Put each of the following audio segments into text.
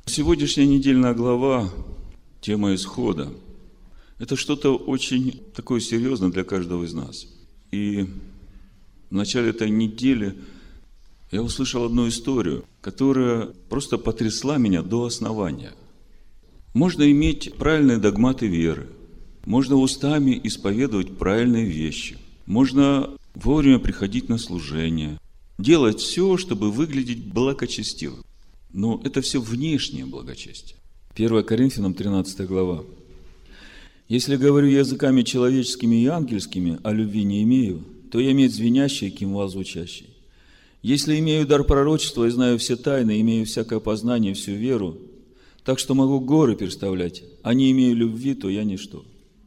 Сегодняшняя недельная глава, тема исхода, это что-то очень такое серьезное для каждого из нас. И в начале этой недели я услышал одну историю, которая просто потрясла меня до основания. Можно иметь правильные догматы веры, можно устами исповедовать правильные вещи, можно вовремя приходить на служение, делать все, чтобы выглядеть благочестивым. Но это все внешнее благочестие. 1 Коринфянам 13 глава. «Если говорю языками человеческими и ангельскими, а любви не имею, то я имею звенящий, кимвал звучащий. Если имею дар пророчества и знаю все тайны, имею всякое познание, всю веру, так что могу горы переставлять, а не имею любви, то я ничто.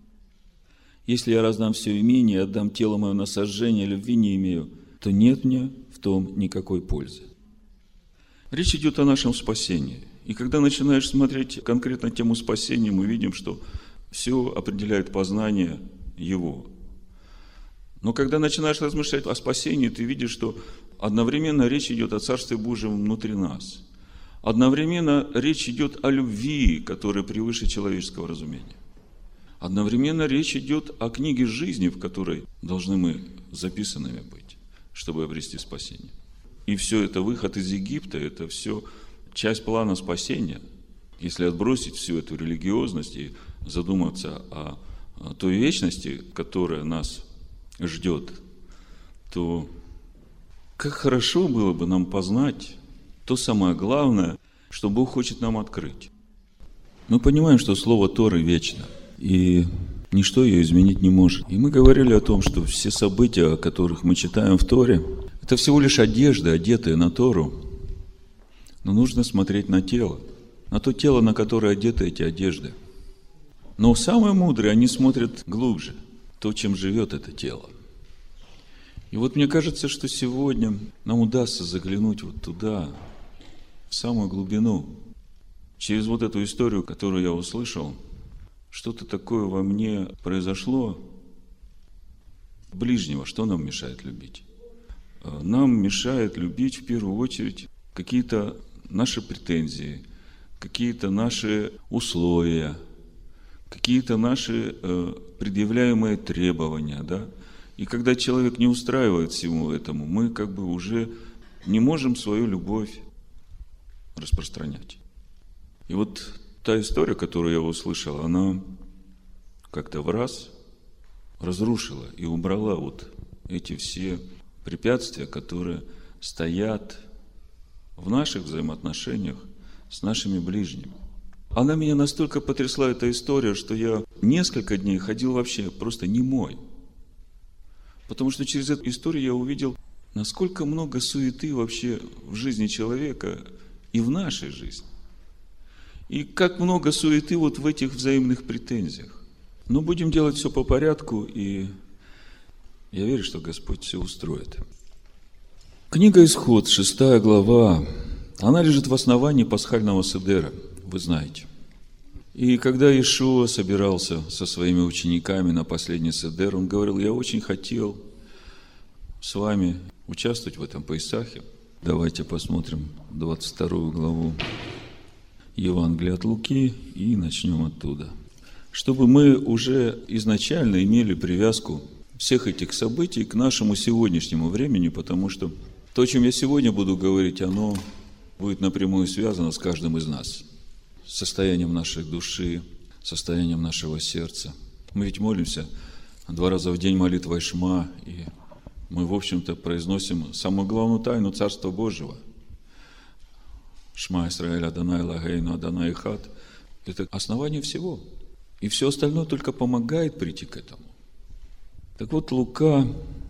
Если я раздам все имение и отдам тело мое на сожжение, любви не имею, то нет мне в том никакой пользы». Речь идет о нашем спасении. И когда начинаешь смотреть конкретно тему спасения, мы видим, что все определяет познание Его. Но когда начинаешь размышлять о спасении, ты видишь, что одновременно речь идет о Царстве Божьем внутри нас. Одновременно речь идет о любви, которая превыше человеческого разумения. Одновременно речь идет о книге жизни, в которой должны мы записанными быть, чтобы обрести спасение. И все это выход из Египта, это все часть плана спасения. Если отбросить всю эту религиозность и задуматься о той вечности, которая нас ждет, то как хорошо было бы нам познать то самое главное, что Бог хочет нам открыть. Мы понимаем, что слово Торы вечно, и ничто ее изменить не может. И мы говорили о том, что все события, о которых мы читаем в Торе, это всего лишь одежда, одетая на Тору. Но нужно смотреть на тело, на то тело, на которое одеты эти одежды. Но самые мудрые, они смотрят глубже, то, чем живет это тело. И вот мне кажется, что сегодня нам удастся заглянуть вот туда, в самую глубину. Через вот эту историю, которую я услышал, что-то такое во мне произошло ближнего, что нам мешает любить. Нам мешает любить в первую очередь какие-то наши претензии, какие-то наши условия, какие-то наши предъявляемые требования, да? И когда человек не устраивает всему этому, мы как бы уже не можем свою любовь распространять. И вот та история, которую я услышал, она как-то в раз разрушила и убрала вот эти все препятствия, которые стоят в наших взаимоотношениях с нашими ближними. Она меня настолько потрясла, эта история, что я несколько дней ходил вообще просто немой. Потому что через эту историю я увидел, насколько много суеты вообще в жизни человека и в нашей жизни. И как много суеты вот в этих взаимных претензиях. Но будем делать все по порядку, и я верю, что Господь все устроит. Книга Исход, 6 глава, она лежит в основании пасхального седера, вы знаете. И когда Иешуа собирался со своими учениками на последний седер, он говорил: я очень хотел с вами участвовать в этом Песахе. Давайте посмотрим 22 главу Евангелия от Луки и начнем оттуда. Чтобы мы уже изначально имели привязку всех этих событий к нашему сегодняшнему времени, потому что то, о чем я сегодня буду говорить, оно будет напрямую связано с каждым из нас, с состоянием нашей души, состоянием нашего сердца. Мы ведь молимся 2 раза в день молитвой Шма, и мы, в общем-то, произносим самую главную тайну Царства Божьего. Шма Исраэль Адонай Лагейну Адонай Эхад. Это основание всего. И все остальное только помогает прийти к этому. Так вот, Лука,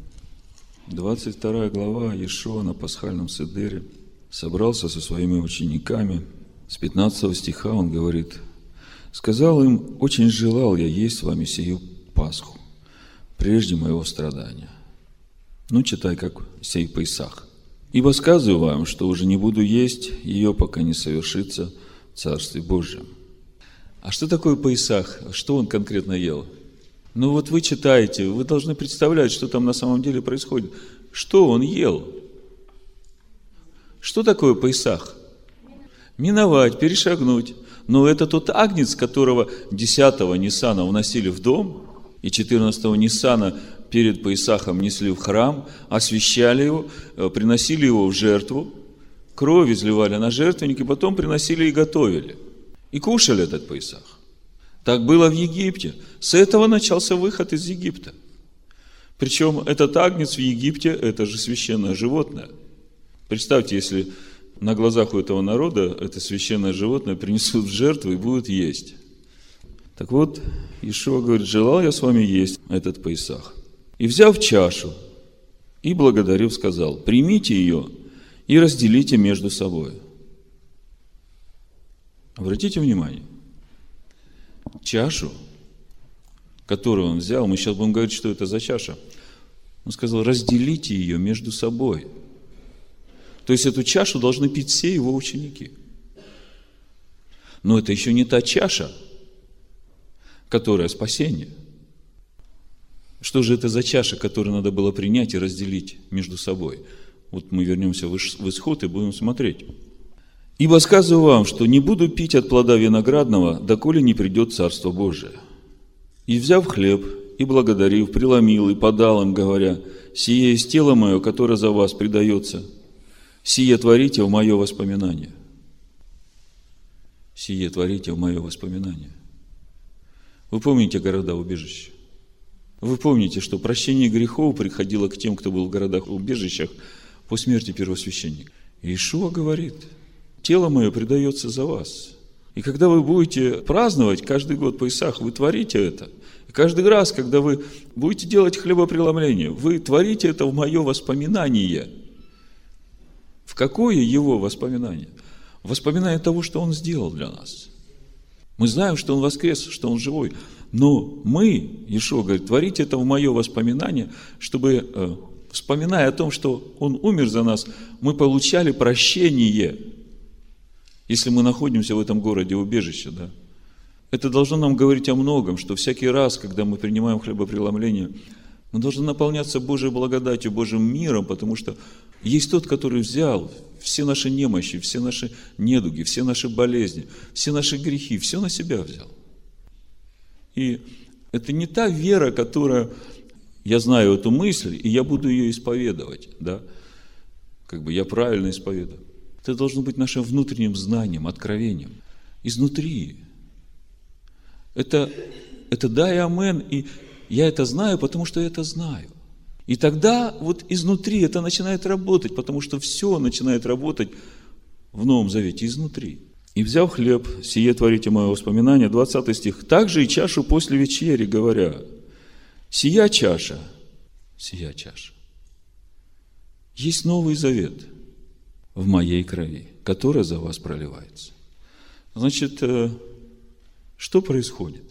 22 глава, Иешуа на пасхальном седере собрался со своими учениками. С 15 стиха он говорит: «Сказал им: очень желал я есть с вами сию Пасху, прежде моего страдания». Ну, читай, как сей Песах. «Ибо сказываю вам, что уже не буду есть ее, пока не совершится в Царстве Божьем». А что такое Песах? Что он конкретно ел? Ну вот вы читаете, вы должны представлять, что там на самом деле происходит. Что он ел? Что такое Песах? миновать, перешагнуть. Но это тот агнец, которого 10-го Ниссана вносили в дом, и 14-го Ниссана перед Песахом несли в храм, освящали его, приносили его в жертву, кровь изливали на жертвенник, и потом приносили и готовили. И кушали этот Песах. Так было в Египте. С этого начался выход из Египта. Причем этот агнец в Египте, это же священное животное. Представьте, если на глазах у этого народа это священное животное принесут в жертву и будут есть. Так вот, Иешуа говорит: желал я с вами есть этот Песах. И взяв чашу, и благодарив, сказал: примите ее и разделите между собой. Обратите внимание, чашу, которую он взял, мы сейчас будем говорить, что это за чаша. Он сказал: разделите ее между собой. То есть эту чашу должны пить все его ученики. Но это еще не та чаша, которая спасение. Что же это за чаша, которую надо было принять и разделить между собой? Вот мы вернемся в Исход и будем смотреть. «Ибо сказываю вам, что не буду пить от плода виноградного, доколе не придет Царство Божие. И, взяв хлеб, и благодарив, преломил и подал им, говоря: сие есть тело мое, которое за вас предается. Сие творите в мое воспоминание». Сие творите в мое воспоминание. Вы помните города-убежища? Вы помните, что прощение грехов приходило к тем, кто был в городах-убежищах по смерти первосвященника. Иешуа говорит: тело мое предается за вас. И когда вы будете праздновать каждый год Песах, вы творите это. И каждый раз, когда вы будете делать хлебопреломление, вы творите это в мое воспоминание. В какое его воспоминание? Воспоминание того, что он сделал для нас. Мы знаем, что он воскрес, что он живой. Но мы, Иешуа говорит, творите это в мое воспоминание, чтобы, вспоминая о том, что он умер за нас, мы получали прощение. Если мы находимся в этом городе убежище, да. Это должно нам говорить о многом, что всякий раз, когда мы принимаем хлебопреломление, мы должны наполняться Божьей благодатью, Божьим миром, потому что есть тот, который взял все наши немощи, все наши недуги, все наши болезни, все наши грехи, все на себя взял. И это не та вера, которая, я знаю эту мысль, и я буду ее исповедовать, да, как бы я правильно исповедую. Это должно быть нашим внутренним знанием, откровением, изнутри. Это да и амен, и я это знаю, потому что я это знаю. И тогда вот изнутри это начинает работать, потому что все начинает работать в Новом Завете изнутри. «И взяв хлеб, сие творите мое воспоминание», 20 стих, «также и чашу после вечери, говоря: сия чаша, есть Новый Завет в моей крови, которая за вас проливается». Значит, что происходит?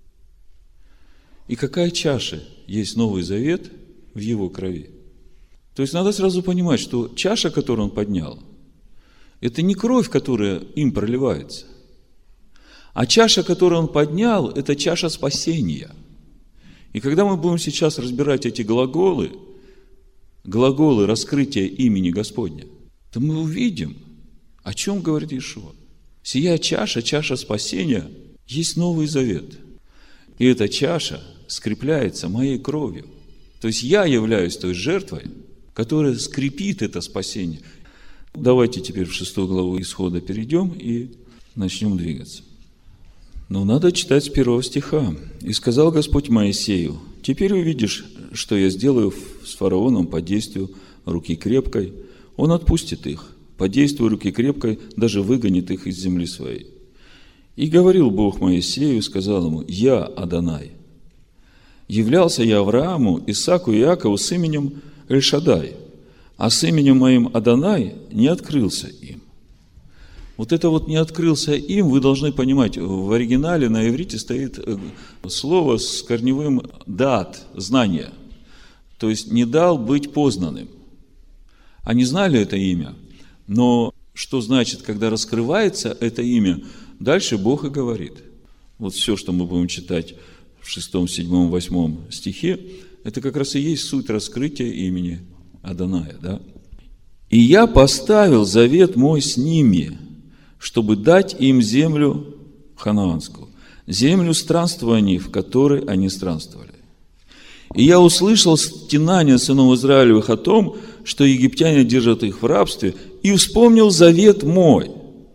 И какая чаша есть Новый Завет в его крови? То есть надо сразу понимать, что чаша, которую он поднял, это не кровь, которая им проливается, а чаша, которую он поднял, это чаша спасения. И когда мы будем сейчас разбирать эти глаголы раскрытия имени Господня, то мы увидим, о чем говорит Иешуа. Сия чаша, чаша спасения, есть Новый Завет. И эта чаша скрепляется моей кровью. То есть я являюсь той жертвой, которая скрепит это спасение. Давайте теперь в 6 главу Исхода перейдем и начнем двигаться. Но надо читать с 1 стиха. «И сказал Господь Моисею: теперь увидишь, что я сделаю с фараоном по действию руки крепкой. Он отпустит их, по действию руки крепкой даже выгонит их из земли своей. И говорил Бог Моисею, сказал ему: я Адонай. Являлся я Аврааму, Исааку и Иакову с именем Эль-Шаддай, а с именем моим Адонай не открылся им». Вот это вот «не открылся им» вы должны понимать. В оригинале на иврите стоит слово с корневым «дат», «знание». То есть «не дал быть познанным». Они знали это имя, но что значит, когда раскрывается это имя, дальше Бог и говорит. Вот все, что мы будем читать в 6, 7, 8 стихе, это как раз и есть суть раскрытия имени Адоная. Да? «И я поставил завет мой с ними, чтобы дать им землю ханаанскую, землю странствований, в которой они странствовали. И я услышал стенание сынов Израилевых о том, что египтяне держат их в рабстве, и вспомнил завет мой.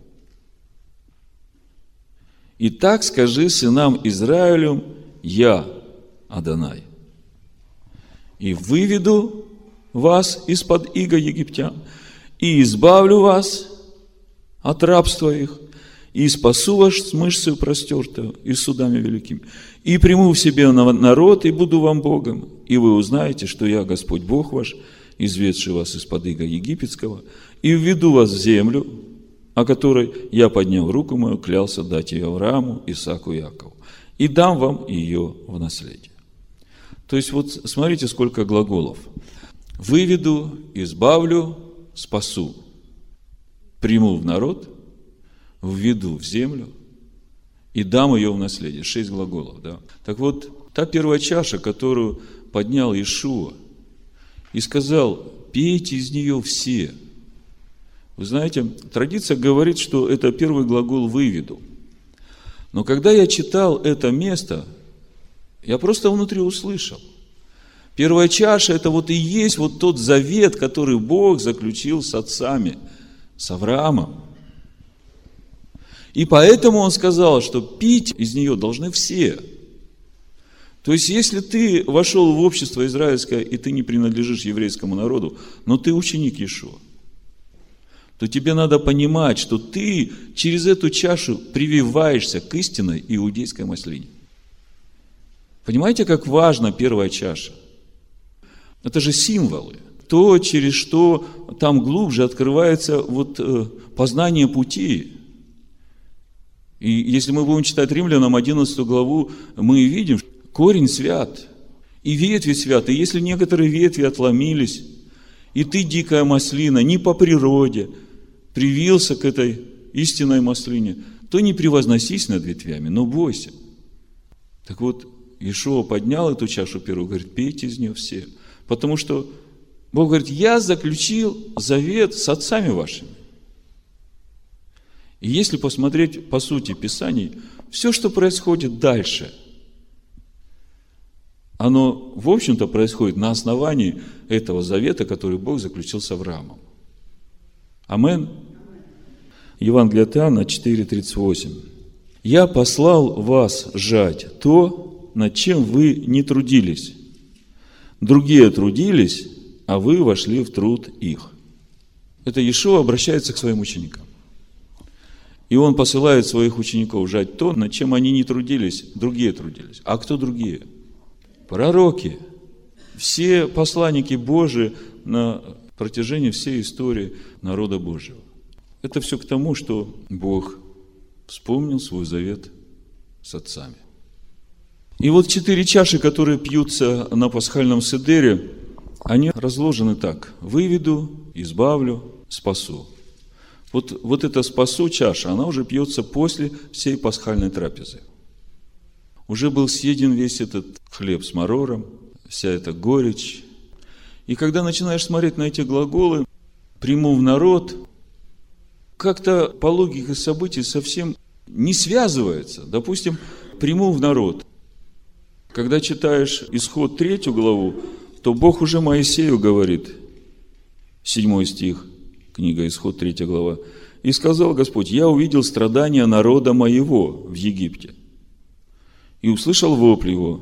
Итак, скажи сынам Израилю: я Адонай, и выведу вас из-под иго египтян, и избавлю вас от рабства их, и спасу вас с мышцей простертую и с судами великими, и приму в себе народ, и буду вам Богом, и вы узнаете, что я Господь Бог ваш, изведший вас из-под ига египетского, и введу вас в землю, о которой я, подняв руку мою, клялся дать ее Аврааму, Исааку и Якову, и дам вам ее в наследие. То есть, вот смотрите, сколько глаголов. Выведу, избавлю, спасу, приму в народ, введу в землю и дам ее в наследие. 6 глаголов, да. Так вот, та первая чаша, которую поднял Иешуа и сказал: пейте из нее все. Вы знаете, традиция говорит, что это первый глагол «выведу». Но когда я читал это место, я просто внутри услышал. Первая чаша – это вот и есть вот тот завет, который Бог заключил с отцами, с Авраамом. И поэтому Он сказал, что пить из нее должны все. То есть, если ты вошел в общество израильское, и ты не принадлежишь еврейскому народу, но ты ученик Иешуа, то тебе надо понимать, что ты через эту чашу прививаешься к истинной иудейской маслине. Понимаете, как важна первая чаша? Это же символы. То, через что там глубже открывается вот познание пути. И если мы будем читать Римлянам 11 главу, мы видим, что корень свят, и ветви святы. И если некоторые ветви отломились, и ты, дикая маслина, не по природе привился к этой истинной маслине, то не превозносись над ветвями, но бойся. Так вот, Иешуа поднял эту чашу первую, говорит: пейте из нее все. Потому что Бог говорит: я заключил завет с отцами вашими. И если посмотреть по сути Писаний, все, что происходит дальше, оно, в общем-то, происходит на основании этого завета, который Бог заключил с Авраамом. Амен. Евангелие от Иоанна 4:38. «Я послал вас жать то, над чем вы не трудились. Другие трудились, а вы вошли в труд их». Это Иешуа обращается к своим ученикам. И Он посылает своих учеников жать то, над чем они не трудились, другие трудились. А кто другие? Пророки. Все посланники Божии на протяжении всей истории народа Божьего. Это все к тому, что Бог вспомнил свой завет с отцами. И вот 4 чаши, которые пьются на пасхальном седере, они разложены так: выведу, избавлю, спасу. Вот эта спасу чаша, она уже пьется после всей пасхальной трапезы. Уже был съеден весь этот хлеб с марором, вся эта горечь. И когда начинаешь смотреть на эти глаголы, приму в народ, как-то по логике событий совсем не связывается. Допустим, приму в народ. Когда читаешь Исход 3 главу, то Бог уже Моисею говорит, 7 стих, книга Исход 3 глава, «И сказал Господь: я увидел страдания народа моего в Египте, и услышал вопль его,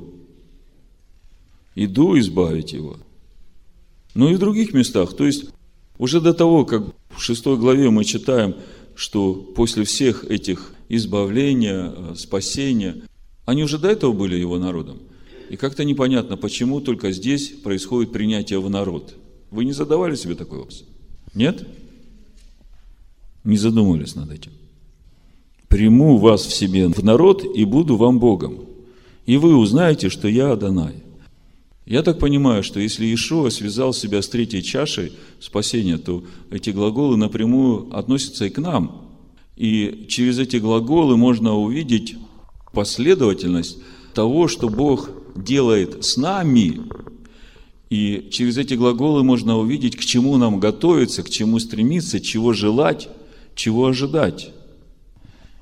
иду избавить его». Ну и в других местах, то есть уже до того, как в 6 главе мы читаем, что после всех этих избавления, спасения, они уже до этого были его народом. И как-то непонятно, почему только здесь происходит принятие в народ. Вы не задавали себе такой вопрос? Нет? Не задумывались над этим. «Приму вас в себе в народ и буду вам Богом, и вы узнаете, что я Адонай». Я так понимаю, что если Иешуа связал себя с 3 чашей спасения, то эти глаголы напрямую относятся и к нам. И через эти глаголы можно увидеть последовательность того, что Бог делает с нами. И через эти глаголы можно увидеть, к чему нам готовиться, к чему стремиться, чего желать, чего ожидать.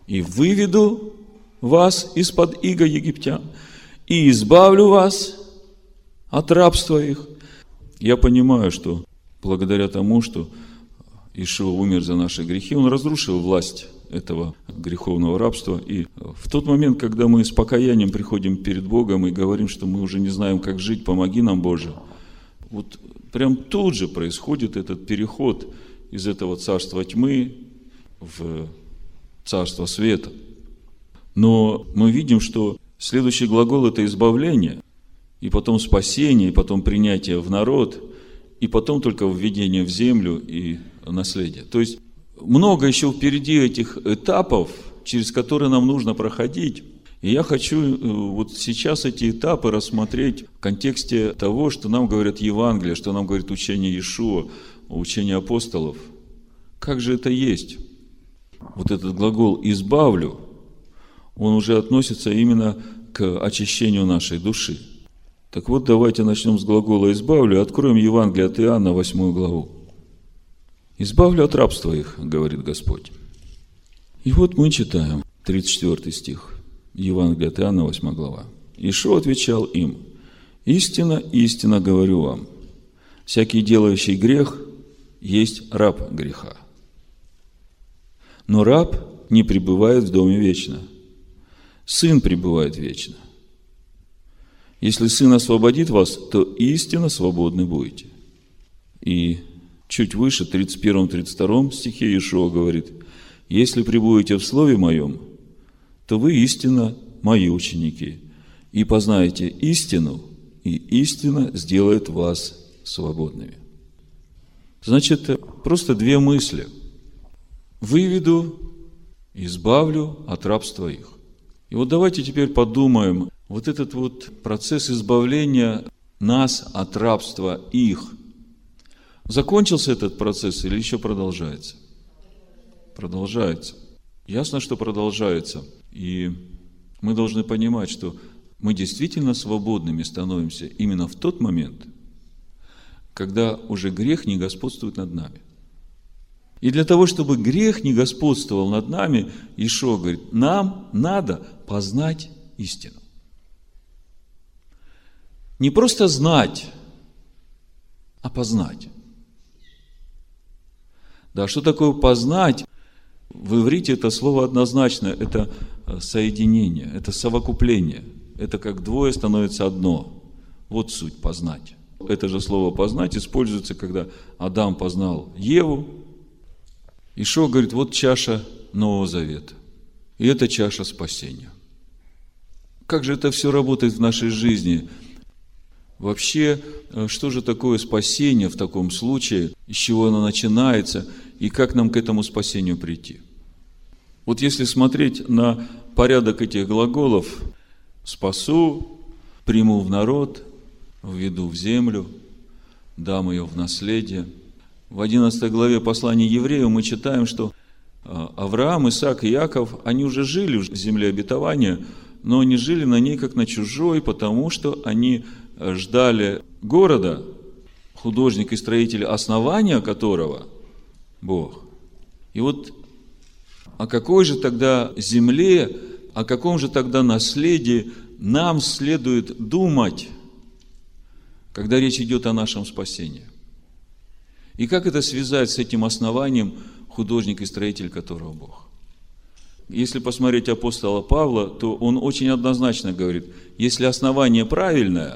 и выведу вас из-под иго египтян, и избавлю вас от рабства их. Я понимаю, что благодаря тому, что Иешуа умер за наши грехи, Он разрушил власть этого греховного рабства. И в тот момент, когда мы с покаянием приходим перед Богом и говорим, что мы уже не знаем, как жить, помоги нам, Боже, вот прям тут же происходит этот переход из этого царства тьмы в царство света. Но мы видим, что следующий глагол – это избавление, и потом спасение, и потом принятие в народ, и потом только введение в землю и наследие. То есть много еще впереди этих этапов, через которые нам нужно проходить. И я хочу вот сейчас эти этапы рассмотреть в контексте того, что нам говорят Евангелие, что нам говорит учение Иешуа, учение апостолов. Как же это есть? Вот этот глагол «избавлю», он уже относится именно к очищению нашей души. Так вот, давайте начнем с глагола «избавлю» и откроем Евангелие от Иоанна, 8 главу. «Избавлю от рабства их, говорит Господь». И вот мы читаем 34 стих, Евангелие от Иоанна, 8 глава. «Иешуа отвечал им: истинно, истинно говорю вам, всякий делающий грех есть раб греха. Но раб не пребывает в доме вечно, Сын пребывает вечно. Если Сын освободит вас, то истинно свободны будете». И чуть выше, 31-32 стихе Иешуа говорит: «Если пребудете в Слове Моем, то вы истинно Мои ученики, и познаете истину, и истина сделает вас свободными». Значит, просто две мысли. Выведу, избавлю от рабства их. И вот давайте теперь подумаем, вот этот вот процесс избавления нас от рабства их. Закончился этот процесс или еще продолжается? Продолжается. Ясно, что продолжается. И мы должны понимать, что мы действительно свободными становимся именно в тот момент, когда уже грех не господствует над нами. И для того, чтобы грех не господствовал над нами, Иешуа говорит, нам надо познать истину. Не просто знать, а познать. Да, что такое познать? В иврите это слово однозначно, это соединение, это совокупление. Это как двое становится одно. Вот суть познать. Это же слово познать используется, когда Адам познал Еву. Иешуа говорит, вот чаша Нового Завета. И это чаша спасения. Как же это все работает в нашей жизни? Вообще, что же такое спасение в таком случае? Из чего оно начинается? И как нам к этому спасению прийти? Вот если смотреть на порядок этих глаголов: спасу, приму в народ, введу в землю, дам ее в наследие. В 11 главе послания Евреям мы читаем, что Авраам, Исаак и Иаков, они уже жили в земле обетования, но они жили на ней как на чужой, потому что они ждали города, художник и строитель основания которого Бог. И вот о какой же тогда земле, о каком же тогда наследии нам следует думать, когда речь идет о нашем спасении? И как это связать с этим основанием, художник и строитель которого Бог? Если посмотреть апостола Павла, то он очень однозначно говорит, если основание правильное,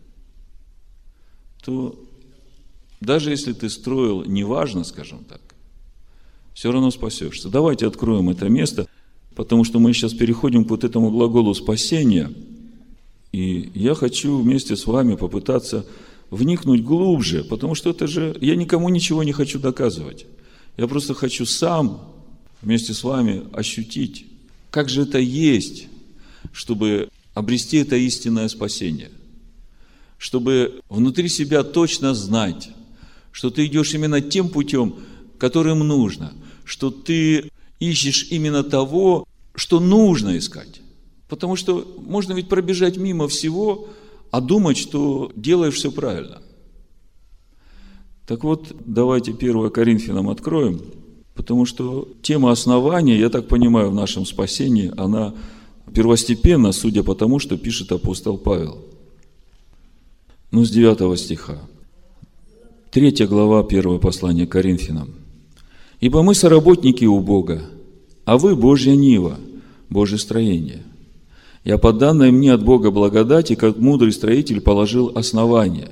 то даже если ты строил неважно, скажем так, все равно спасешься. Давайте откроем это место, потому что мы сейчас переходим к вот этому глаголу спасения. И я хочу вместе с вами попытаться вникнуть глубже, потому что это же, я никому ничего не хочу доказывать. Я просто хочу сам вместе с вами ощутить, как же это есть, чтобы обрести это истинное спасение. Чтобы внутри себя точно знать, что ты идешь именно тем путем, которым нужно, что ты ищешь именно того, что нужно искать. Потому что можно ведь пробежать мимо всего, а думать, что делаешь все правильно. Так вот, давайте 1 Коринфянам откроем, Потому что тема основания, я так понимаю, в нашем спасении, она первостепенна, судя по тому, что пишет апостол Павел. С 9 стиха. 3 глава 1 послания к Коринфянам. «Ибо мы соработники у Бога, а вы Божья нива, Божье строение. Я по данной мне от Бога благодати, как мудрый строитель, положил основание.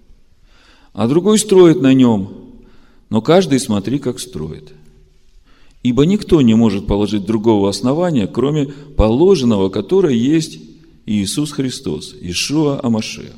А другой строит на нем, но каждый смотри, как строит. Ибо никто не может положить другого основания, кроме положенного, которое есть Иисус Христос, Иешуа ха-Машиах.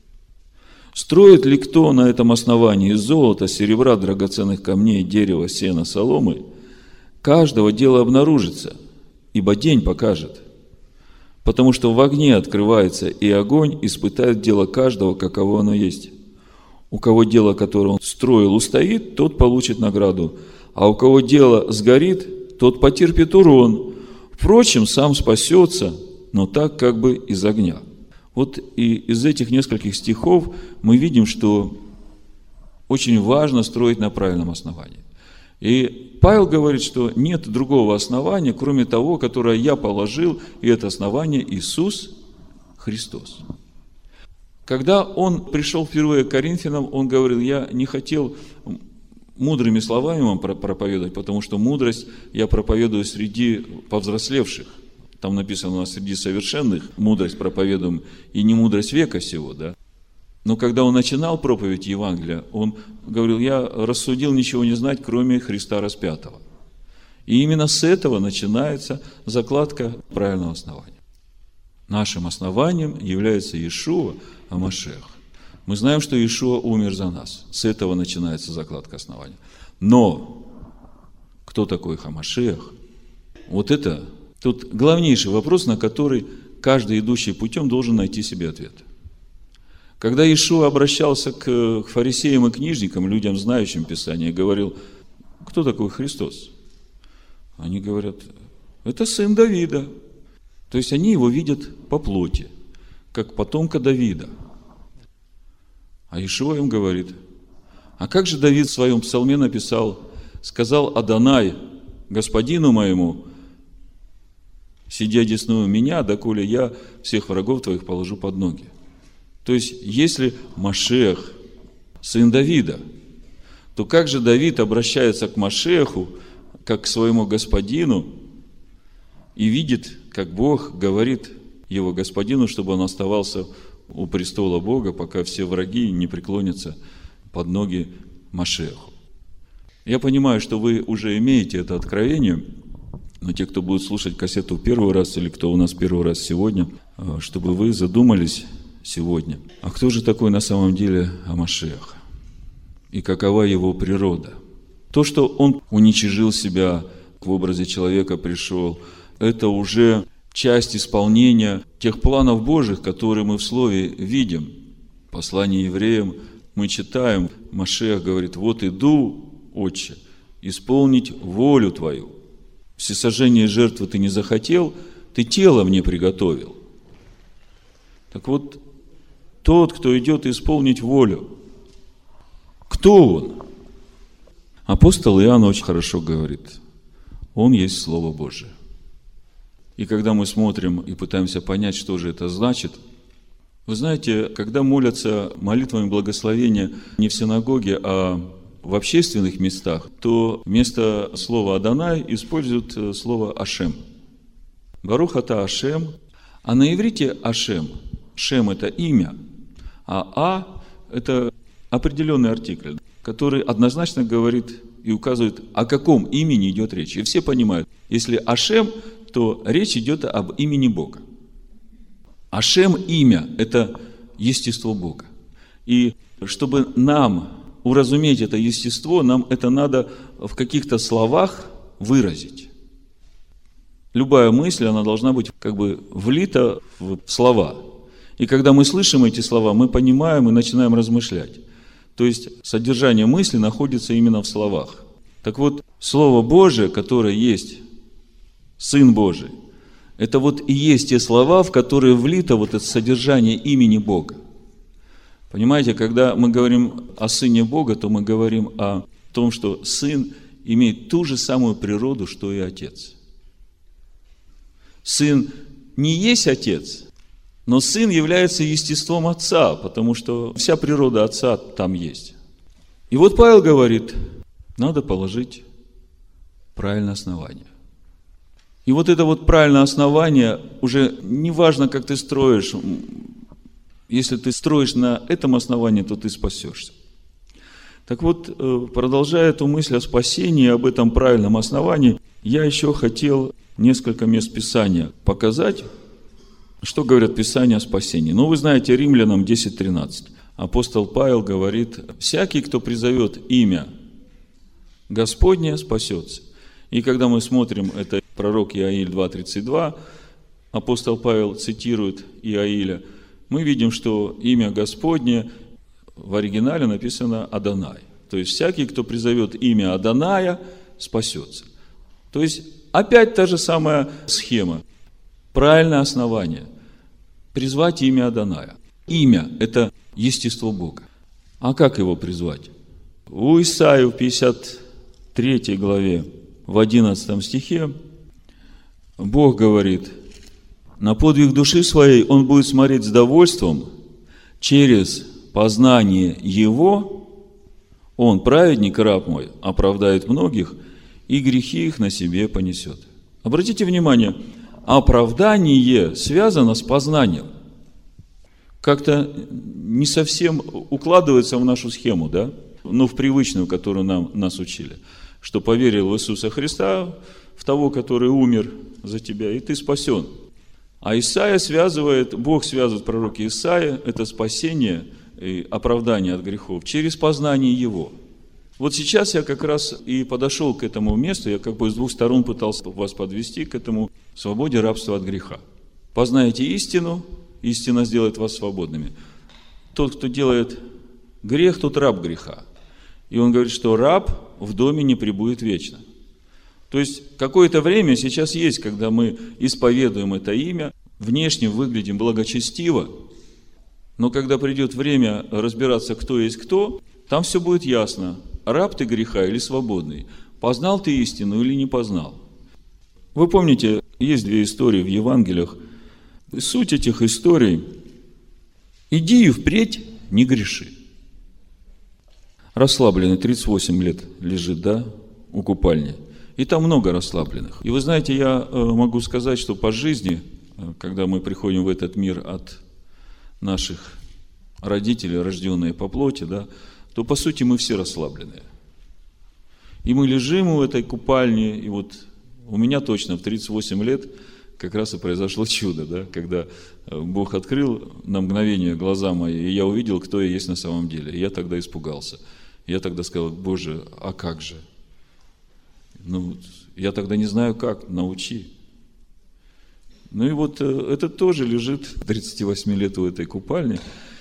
Строит ли кто на этом основании из золота, серебра, драгоценных камней, дерева, сена, соломы, каждого дело обнаружится, ибо день покажет. Потому что в огне открывается, и огонь испытает дело каждого, каково оно есть. У кого дело, которое он строил, устоит, тот получит награду, а у кого дело сгорит, тот потерпит урон. Впрочем, сам спасется, но так как бы из огня». Вот и из этих нескольких стихов мы видим, что очень важно строить на правильном основании. И Павел говорит, что нет другого основания, кроме того, которое я положил, и это основание Иисус Христос. Когда он пришел впервые к Коринфянам, он говорил: я не хотел мудрыми словами вам проповедовать, потому что мудрость я проповедую среди повзрослевших. Там написано у нас: среди совершенных мудрость проповедуем, и не мудрость века сего, да. Но когда он начинал проповедь Евангелия, он говорил: я рассудил ничего не знать, кроме Христа распятого. И именно с этого начинается закладка правильного основания. Нашим основанием является Иешуа ха-Машиах. Мы знаем, что Иешуа умер за нас. С этого начинается закладка основания. Но кто такой ха-Машиах? Вот это тут главнейший вопрос, на который каждый идущий путем должен найти себе ответ. Когда Иешуа обращался к фарисеям и книжникам, людям, знающим Писание, говорил: кто такой Христос? Они говорят: это сын Давида. То есть они его видят по плоти, как потомка Давида. А Иешуа им говорит: а как же Давид в своем псалме написал: сказал Адонай господину моему: сиди одесную меня, доколе я всех врагов твоих положу под ноги. То есть, если Машиах сын Давида, то как же Давид обращается к Машиаху, как к своему господину, и видит, как Бог говорит его господину, чтобы он оставался у престола Бога, пока все враги не преклонятся под ноги Машиаху. Я понимаю, что вы уже имеете это откровение, но те, кто будет слушать кассету первый раз, или кто у нас первый раз сегодня, чтобы вы задумались сегодня: а кто же такой на самом деле ха-Машиах? И какова его природа? То, что он уничижил себя, в образе человека пришел, это уже часть исполнения тех планов Божьих, которые мы в Слове видим. В послании евреям мы читаем, Машиах говорит: вот иду, Отче, исполнить волю Твою. Всесожжение жертвы Ты не захотел, Ты тело мне приготовил. Так вот, тот, кто идет исполнить волю, кто он? Апостол Иоанн очень хорошо говорит: он есть Слово Божие. И когда мы смотрим и пытаемся понять, что же это значит, вы знаете, когда молятся молитвами благословения не в синагоге, а в общественных местах, то вместо слова Адонай используют слово Ашем. Барух ата Ашем. А на иврите Ашем, Шем – это имя, а – это определенный артикль, который однозначно говорит и указывает, о каком имени идет речь. И все понимают, если Ашем, то речь идет об имени Бога. Ашем – имя, это естество Бога. И чтобы нам уразуметь это естество, нам это надо в каких-то словах выразить. Любая мысль, она должна быть как бы влита в слова. И когда мы слышим эти слова, мы понимаем и начинаем размышлять. То есть содержание мысли находится именно в словах. Так вот, Слово Божие, которое есть Сын Божий, это вот и есть те слова, в которые влито вот это содержание имени Бога. Понимаете, когда мы говорим о Сыне Бога, то мы говорим о том, что Сын имеет ту же самую природу, что и Отец. Сын не есть Отец, но Сын является естеством Отца, потому что вся природа Отца там есть. И вот Павел говорит, надо положить правильное основание. И вот это вот правильное основание, уже не важно, как ты строишь. Если ты строишь на этом основании, то ты спасешься. Так вот, продолжая эту мысль о спасении, об этом правильном основании, я еще хотел несколько мест Писания показать, что говорят Писания о спасении. Ну, вы знаете, Римлянам 10:13. Апостол Павел говорит, всякий, кто призовет имя Господне, спасется. И когда мы смотрим, это пророк Иаиль 2:32, апостол Павел цитирует Иаиля, мы видим, что имя Господне в оригинале написано Адонай. То есть, всякий, кто призовет имя Адоная, спасется. То есть, опять та же самая схема. Правильное основание. Призвать имя Адоная. Имя – это естество Бога. А как его призвать? У Исаии в 53 главе, в 11 стихе, Бог говорит, на подвиг души своей он будет смотреть с довольством, через познание его, он, праведник, раб мой, оправдает многих, и грехи их на себе понесет. Обратите внимание, оправдание связано с познанием. Как-то не совсем укладывается в нашу схему, да? Ну, в привычную, которую нас учили. Что поверил в Иисуса Христа, в того, который умер за тебя, и ты спасен. А Исаия связывает, Бог связывает пророка Исаия, это спасение и оправдание от грехов, через познание Его. Вот сейчас я как раз и подошел к этому месту, я как бы с двух сторон пытался вас подвести к этому свободе рабства от греха. Познаете истину, истина сделает вас свободными. Тот, кто делает грех, тот раб греха. И он говорит, что раб в доме не пребудет вечно. То есть, какое-то время сейчас есть, когда мы исповедуем это имя, внешне выглядим благочестиво, но когда придет время разбираться, кто есть кто, там все будет ясно, раб ты греха или свободный, познал ты истину или не познал. Вы помните, есть две истории в Евангелиях. Суть этих историй – иди и впредь не греши. Расслабленный 38 лет лежит, да, у купальни. И там много расслабленных. И вы знаете, я могу сказать, что по жизни, когда мы приходим в этот мир от наших родителей, рожденные по плоти, да, то по сути мы все расслабленные. И мы лежим в этой купальне, и вот у меня точно в 38 лет как раз и произошло чудо, да, когда Бог открыл на мгновение глаза мои, и я увидел, кто я есть на самом деле. И я тогда испугался. Я тогда сказал, Боже, а как же? Ну, я тогда не знаю как, научи. Ну и вот это тоже лежит 38 лет в этой купальне.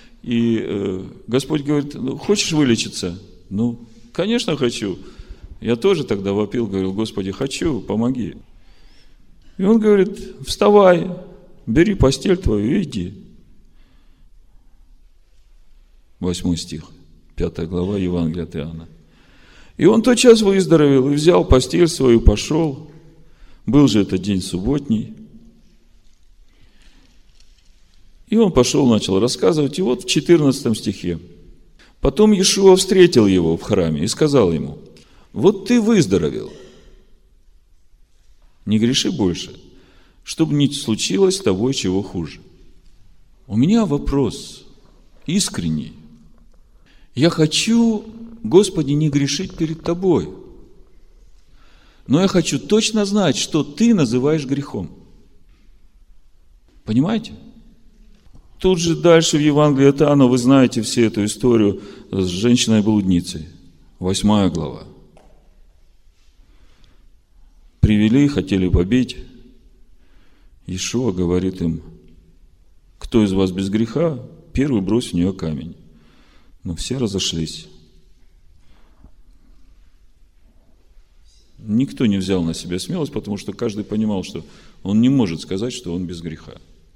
И Господь говорит, ну, хочешь вылечиться? Ну, конечно, хочу. Я тоже тогда вопил, говорил, Господи, хочу, помоги. И Он говорит, вставай, бери постель твою и иди. 8 стих, 5 глава Евангелия от Иоанна. И он тотчас выздоровел, и взял постель свою, пошел. Был же это день субботний. И он пошел, начал рассказывать. И вот в 14 стихе. Потом Иешуа встретил его в храме и сказал ему, вот ты выздоровел. Не греши больше, чтобы не случилось с тобой чего хуже. У меня вопрос искренний. Я хочу, Господи, не грешить перед Тобой. Но я хочу точно знать, что Ты называешь грехом. Понимаете? Тут же дальше в Евангелии от Иоанна, вы знаете всю эту историю с женщиной-блудницей. 8 глава. Привели, хотели побить. Иешуа говорит им, кто из вас без греха, первый брось в нее камень. Но все разошлись. Никто не взял на себя смелость, потому что каждый понимал, что он не может сказать, что он без греха.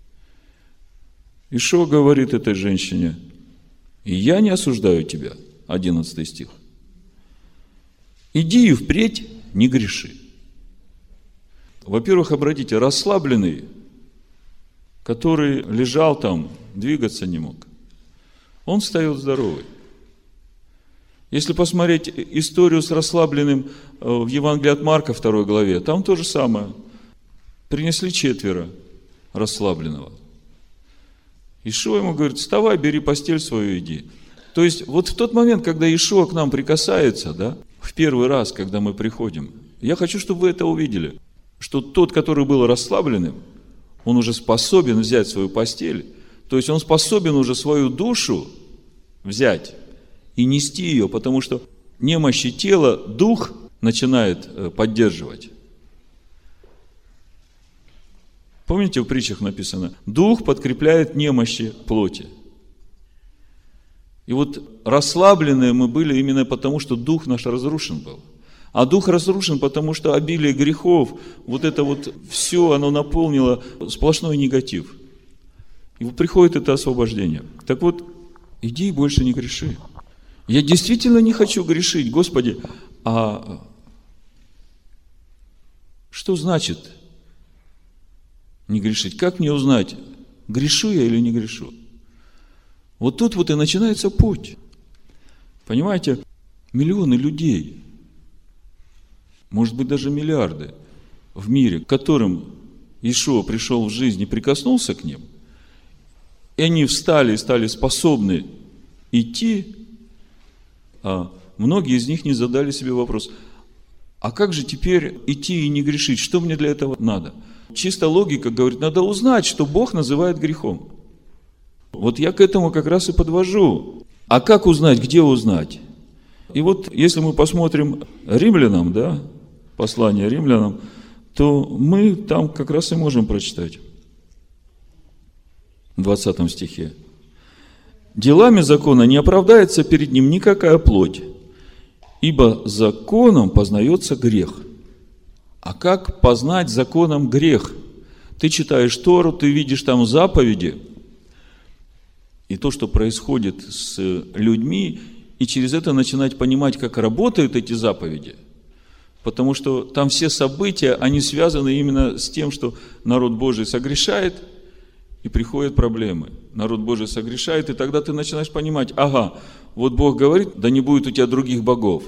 Иешуа говорит этой женщине, и я не осуждаю тебя, 11 стих. иди и впредь не греши. Во-первых, обратите, расслабленный, который лежал там, двигаться не мог, он встает здоровый. Если посмотреть историю с расслабленным в Евангелии от Марка, 2 главе, там то же самое. Принесли 4 расслабленного. Иешуа ему говорит: вставай, бери постель свою, иди. То есть, вот в тот момент, когда Иешуа к нам прикасается, да, в первый раз, когда мы приходим, я хочу, чтобы вы это увидели, что тот, который был расслабленным, он уже способен взять свою постель, то есть он способен уже свою душу взять и нести ее, потому что немощи тела дух начинает поддерживать. Помните, в притчах написано: дух подкрепляет немощи плоти. И вот расслабленные мы были именно потому, что дух наш разрушен был. А дух разрушен, потому что обилие грехов, вот это вот все, оно наполнило сплошной негатив. И вот приходит это освобождение. Так вот, иди и больше не греши. Я действительно не хочу грешить, Господи. А что значит не грешить? Как мне узнать, грешу я или не грешу? Вот тут вот и начинается путь. Понимаете, миллионы людей, может быть, даже миллиарды в мире, к которым Иешуа пришел в жизнь и прикоснулся к ним, и они встали и стали способны идти, а многие из них не задали себе вопрос: а как же теперь идти и не грешить? Что мне для этого надо? Чисто логика говорит, надо узнать, что Бог называет грехом. Вот я к этому как раз и подвожу. А как узнать, где узнать? И вот если мы посмотрим Римлянам, да, послание Римлянам, то мы там как раз и можем прочитать. В 20 стихе. Делами закона не оправдается перед ним никакая плоть, ибо законом познается грех. А как познать законом грех? Ты читаешь Тору, ты видишь там заповеди, и то, что происходит с людьми, и через это начинать понимать, как работают эти заповеди. Потому что там все события, они связаны именно с тем, что народ Божий согрешает, и приходят проблемы. Народ Божий согрешает, и тогда ты начинаешь понимать: ага, вот Бог говорит, да не будет у тебя других богов.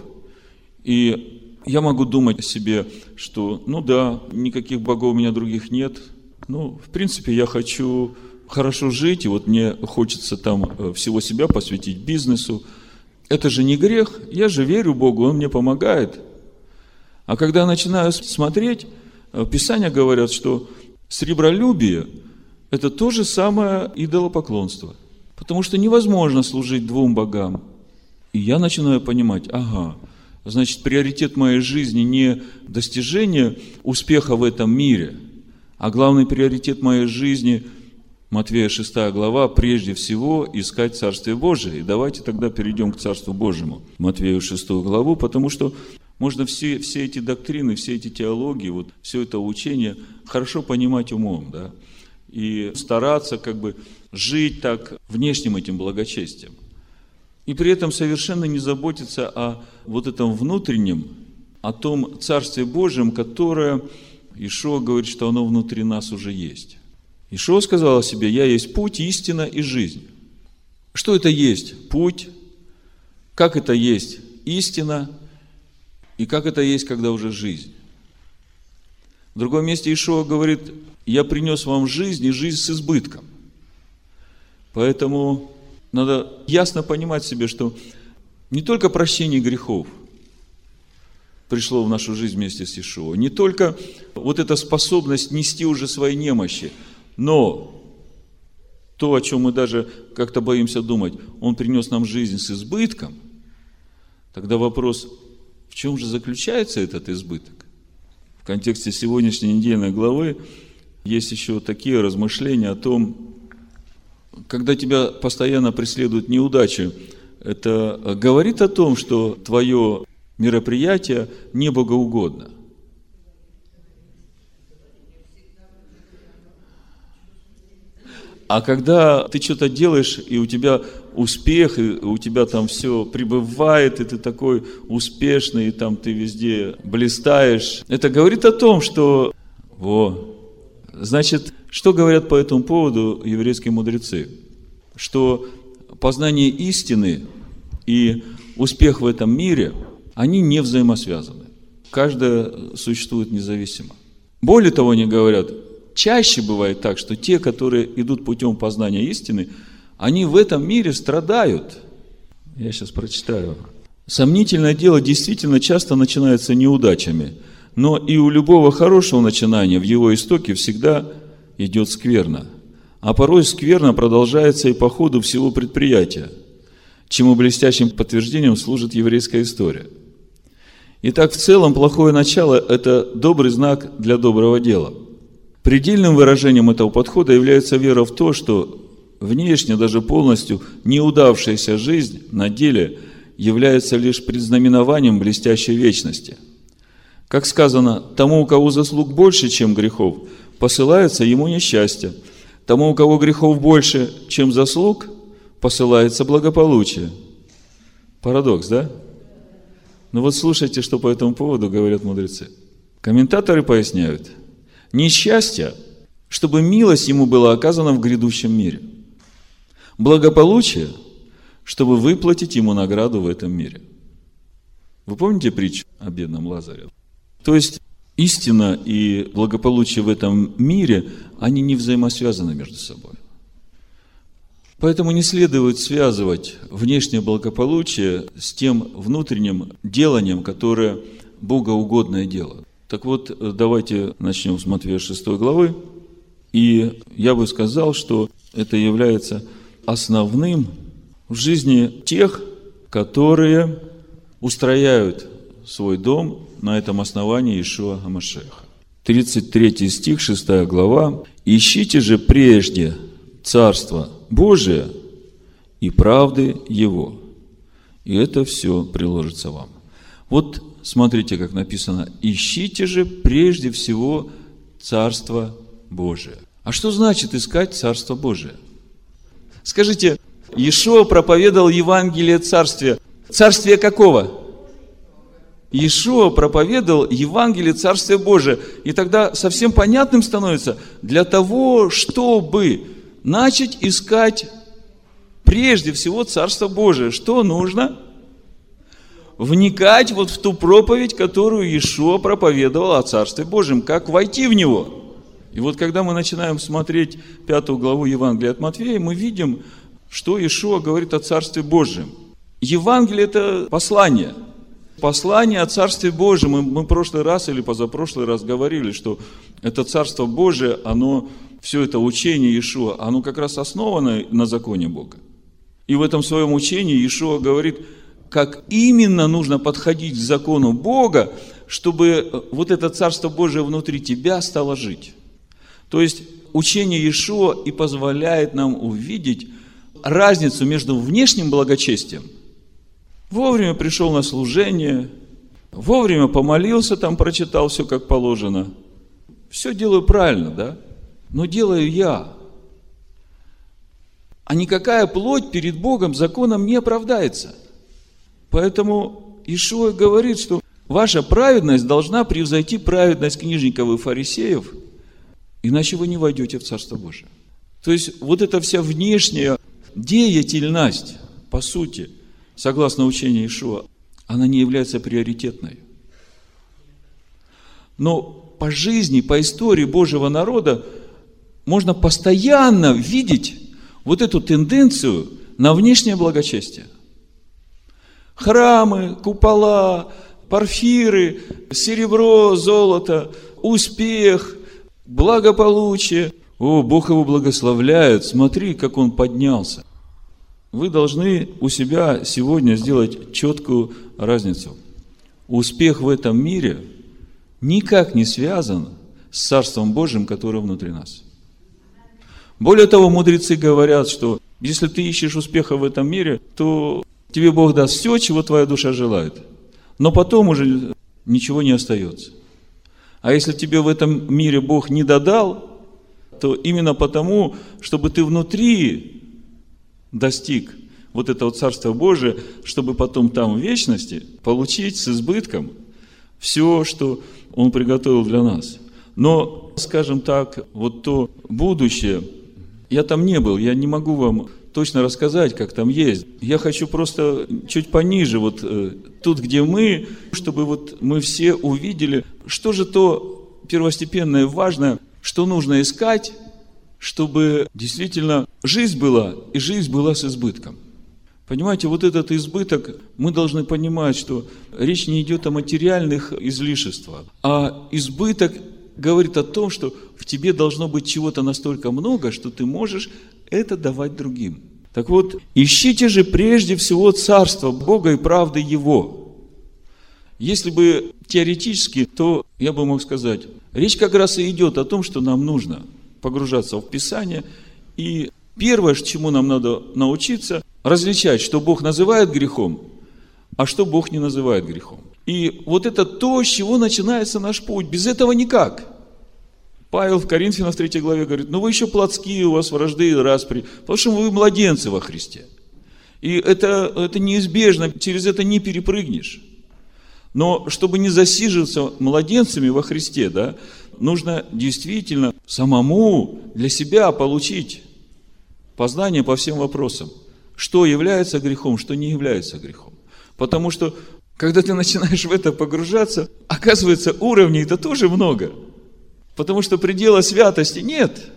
И я могу думать о себе, что, ну да, никаких богов у меня других нет. Ну, в принципе, я хочу хорошо жить, и вот мне хочется там всего себя посвятить бизнесу. Это же не грех, я же верю Богу, Он мне помогает. А когда я начинаю смотреть, Писания говорят, что сребролюбие – это то же самое идолопоклонство. Потому что невозможно служить 2 богам. И я начинаю понимать: ага, значит, приоритет моей жизни не достижение успеха в этом мире, а главный приоритет моей жизни, Матфея 6 глава, прежде всего искать Царствие Божие. И давайте тогда перейдем к Царству Божьему, Матфею 6 главу, потому что можно все эти доктрины, все эти теологии, вот все это учение хорошо понимать умом, да, и стараться как бы жить так внешним этим благочестием. И при этом совершенно не заботиться о вот этом внутреннем, о том Царстве Божьем, которое Иешуа говорит, что оно внутри нас уже есть. Иешуа сказал о себе: «Я есть путь, истина и жизнь». Что это есть путь? Как это есть истина? И как это есть, когда уже жизнь? В другом месте Иешуа говорит: «Я принес вам жизнь и жизнь с избытком». Поэтому надо ясно понимать себе, что не только прощение грехов пришло в нашу жизнь вместе с Иешуа, не только вот эта способность нести уже свои немощи, но то, о чем мы даже как-то боимся думать, Он принес нам жизнь с избытком. Тогда вопрос: в чем же заключается этот избыток? В контексте сегодняшней недельной главы есть еще такие размышления о том, когда тебя постоянно преследуют неудачи, это говорит о том, что твое мероприятие не богоугодно. А когда ты что-то делаешь, и у тебя успех, и у тебя там все прибывает, и ты такой успешный, и там ты везде блистаешь, это говорит о том, что... Значит, что говорят по этому поводу еврейские мудрецы? Что познание истины и успех в этом мире, они не взаимосвязаны. Каждое существует независимо. Более того, они говорят, чаще бывает так, что те, которые идут путем познания истины, они в этом мире страдают. Я сейчас прочитаю. Сомнительное дело действительно часто начинается неудачами, но и у любого хорошего начинания в его истоке всегда идет скверно. А порой скверно продолжается и по ходу всего предприятия, чему блестящим подтверждением служит еврейская история. Итак, в целом плохое начало – это добрый знак для доброго дела. Предельным выражением этого подхода является вера в то, что внешне, даже полностью неудавшаяся жизнь на деле является лишь предзнаменованием блестящей вечности. Как сказано, тому, у кого заслуг больше, чем грехов, посылается ему несчастье. Тому, у кого грехов больше, чем заслуг, посылается благополучие. Парадокс, да? Ну вот слушайте, что по этому поводу говорят мудрецы. Комментаторы поясняют. Несчастье, чтобы милость ему была оказана в грядущем мире. Благополучие, чтобы выплатить ему награду в этом мире. Вы помните притчу о бедном Лазаре? То есть, истина и благополучие в этом мире, они не взаимосвязаны между собой. Поэтому не следует связывать внешнее благополучие с тем внутренним деланием, которое богоугодное дело. Так вот, давайте начнем с Матфея 6 главы. И я бы сказал, что это является основным в жизни тех, которые устрояют свой дом на этом основании Иешуа ха-Машиаха. 33 стих, 6 глава. «Ищите же прежде Царство Божие и правды Его, и это все приложится вам». Вот смотрите, как написано: «Ищите же прежде всего Царство Божие». А что значит искать Царство Божие? Скажите, Иешуа проповедовал Евангелие Царствия. Царствие какого? Иешуа проповедовал Евангелие Царствия Божия. И тогда совсем понятным становится, для того, чтобы начать искать прежде всего Царство Божие, что нужно? Вникать вот в ту проповедь, которую Иешуа проповедовал о Царстве Божьем, как войти в него. И вот когда мы начинаем смотреть 5 главу Евангелия от Матфея, мы видим, что Иешуа говорит о Царстве Божьем. Евангелие – это послание. Послание о Царстве Божьем. Мы в прошлый раз или позапрошлый раз говорили, что это Царство Божие, оно, все это учение Иешуа, оно как раз основано на законе Бога. И в этом своем учении Иешуа говорит, как именно нужно подходить к закону Бога, чтобы вот это Царство Божие внутри тебя стало жить. То есть учение Иешуа и позволяет нам увидеть разницу между внешним благочестием. Вовремя пришел на служение, вовремя помолился, там прочитал все как положено. Все делаю правильно, да? Но делаю я. А никакая плоть перед Богом законом не оправдается. Поэтому Иешуа говорит, что ваша праведность должна превзойти праведность книжников и фарисеев, иначе вы не войдете в Царство Божие. То есть вот эта вся внешняя деятельность, по сути, согласно учению Иешуа, она не является приоритетной. Но по жизни, по истории Божьего народа можно постоянно видеть вот эту тенденцию на внешнее благочестие. Храмы, купола, порфиры, серебро, золото, успех, благополучие. О, Бог его благословляет, смотри, как он поднялся. Вы должны у себя сегодня сделать четкую разницу. Успех в этом мире никак не связан с Царством Божьим, которое внутри нас. Более того, мудрецы говорят, что если ты ищешь успеха в этом мире, то тебе Бог даст все, чего твоя душа желает. Но потом уже ничего не остается. А если тебе в этом мире Бог не додал, то именно потому, чтобы ты внутри достиг вот этого Царства Божия, чтобы потом там в вечности получить с избытком все, что Он приготовил для нас. Но, скажем так, вот то будущее, я там не был, я не могу вам точно рассказать, как там есть. Я хочу просто чуть пониже, вот тут, где мы, чтобы вот мы все увидели, что же то первостепенное, важное, что нужно искать, чтобы действительно жизнь была, и жизнь была с избытком. Понимаете, вот этот избыток, мы должны понимать, что речь не идет о материальных излишествах, а избыток говорит о том, что в тебе должно быть чего-то настолько много, что ты можешь это давать другим. Так вот, ищите же прежде всего Царство Бога и правды Его. Если бы теоретически, то я бы мог сказать, речь как раз и идет о том, что нам нужно погружаться в Писание. И первое, чему нам надо научиться, различать, что Бог называет грехом, а что Бог не называет грехом. И вот это то, с чего начинается наш путь. Без этого никак. Павел в Коринфянам в 3 главе говорит, вы еще плотские, у вас вражды и распри, потому что вы младенцы во Христе. И это неизбежно, через это не перепрыгнешь. Но чтобы не засиживаться младенцами во Христе, нужно действительно самому для себя получить познание по всем вопросам. Что является грехом, что не является грехом. Потому что, когда ты начинаешь в это погружаться, оказывается, уровней-то тоже много. Потому что предела святости нет.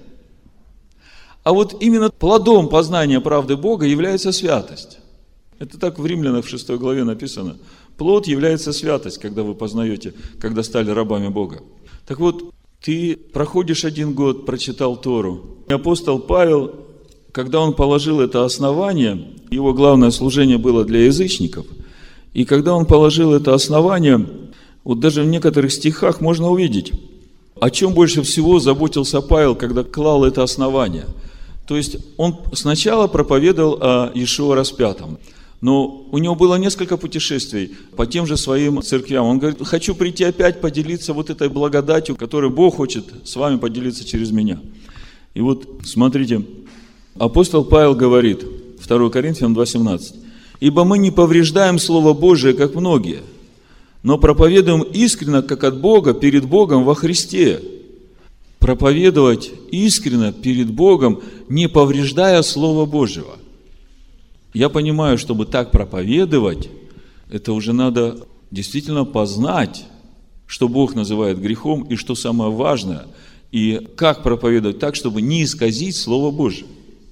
А вот именно плодом познания правды Бога является святость. Это так в Римлянах в 6 главе написано. Плод является святость, когда вы познаете, когда стали рабами Бога. Так вот, ты проходишь 1 год, прочитал Тору. И апостол Павел, когда он положил это основание, его главное служение было для язычников, и когда он положил это основание, вот даже в некоторых стихах можно увидеть, о чем больше всего заботился Павел, когда клал это основание. То есть он сначала проповедовал о Иешуа распятом, но у него было несколько путешествий по тем же своим церквям. Он говорит, хочу прийти опять поделиться вот этой благодатью, которой Бог хочет с вами поделиться через меня. И вот смотрите, апостол Павел говорит, 2 Коринфянам 2:17, «Ибо мы не повреждаем Слово Божие, как многие, но проповедуем искренно, как от Бога, перед Богом во Христе». Проповедовать искренно перед Богом, не повреждая Слова Божьего. Я понимаю, чтобы так проповедовать, это уже надо действительно познать, что Бог называет грехом и что самое важное, и как проповедовать так, чтобы не исказить Слово Божие.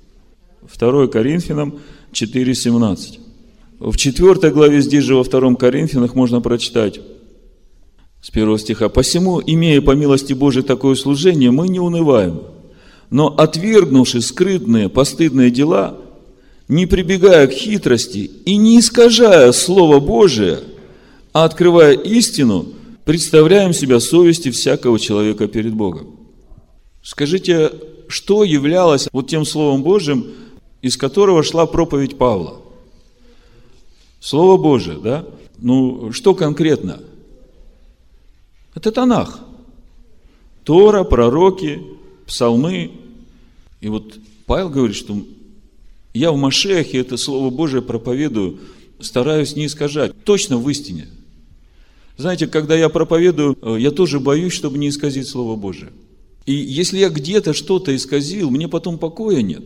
2 Коринфянам 4:17. В 4 главе, здесь же во 2 Коринфянах можно прочитать с 1 стиха. «Посему, имея по милости Божией такое служение, мы не унываем, но отвергнувши скрытные, постыдные дела, не прибегая к хитрости и не искажая Слово Божие, а открывая истину, представляем себя совести всякого человека перед Богом». Скажите, что являлось вот тем Словом Божьим, из которого шла проповедь Павла? Слово Божие, да? Что конкретно? Это Танах. Тора, пророки, псалмы. И вот Павел говорит, что я в Машиахе это Слово Божие проповедую, стараюсь не искажать, точно в истине. Знаете, когда я проповедую, я тоже боюсь, чтобы не исказить Слово Божие. И если я где-то что-то исказил, мне потом покоя нет.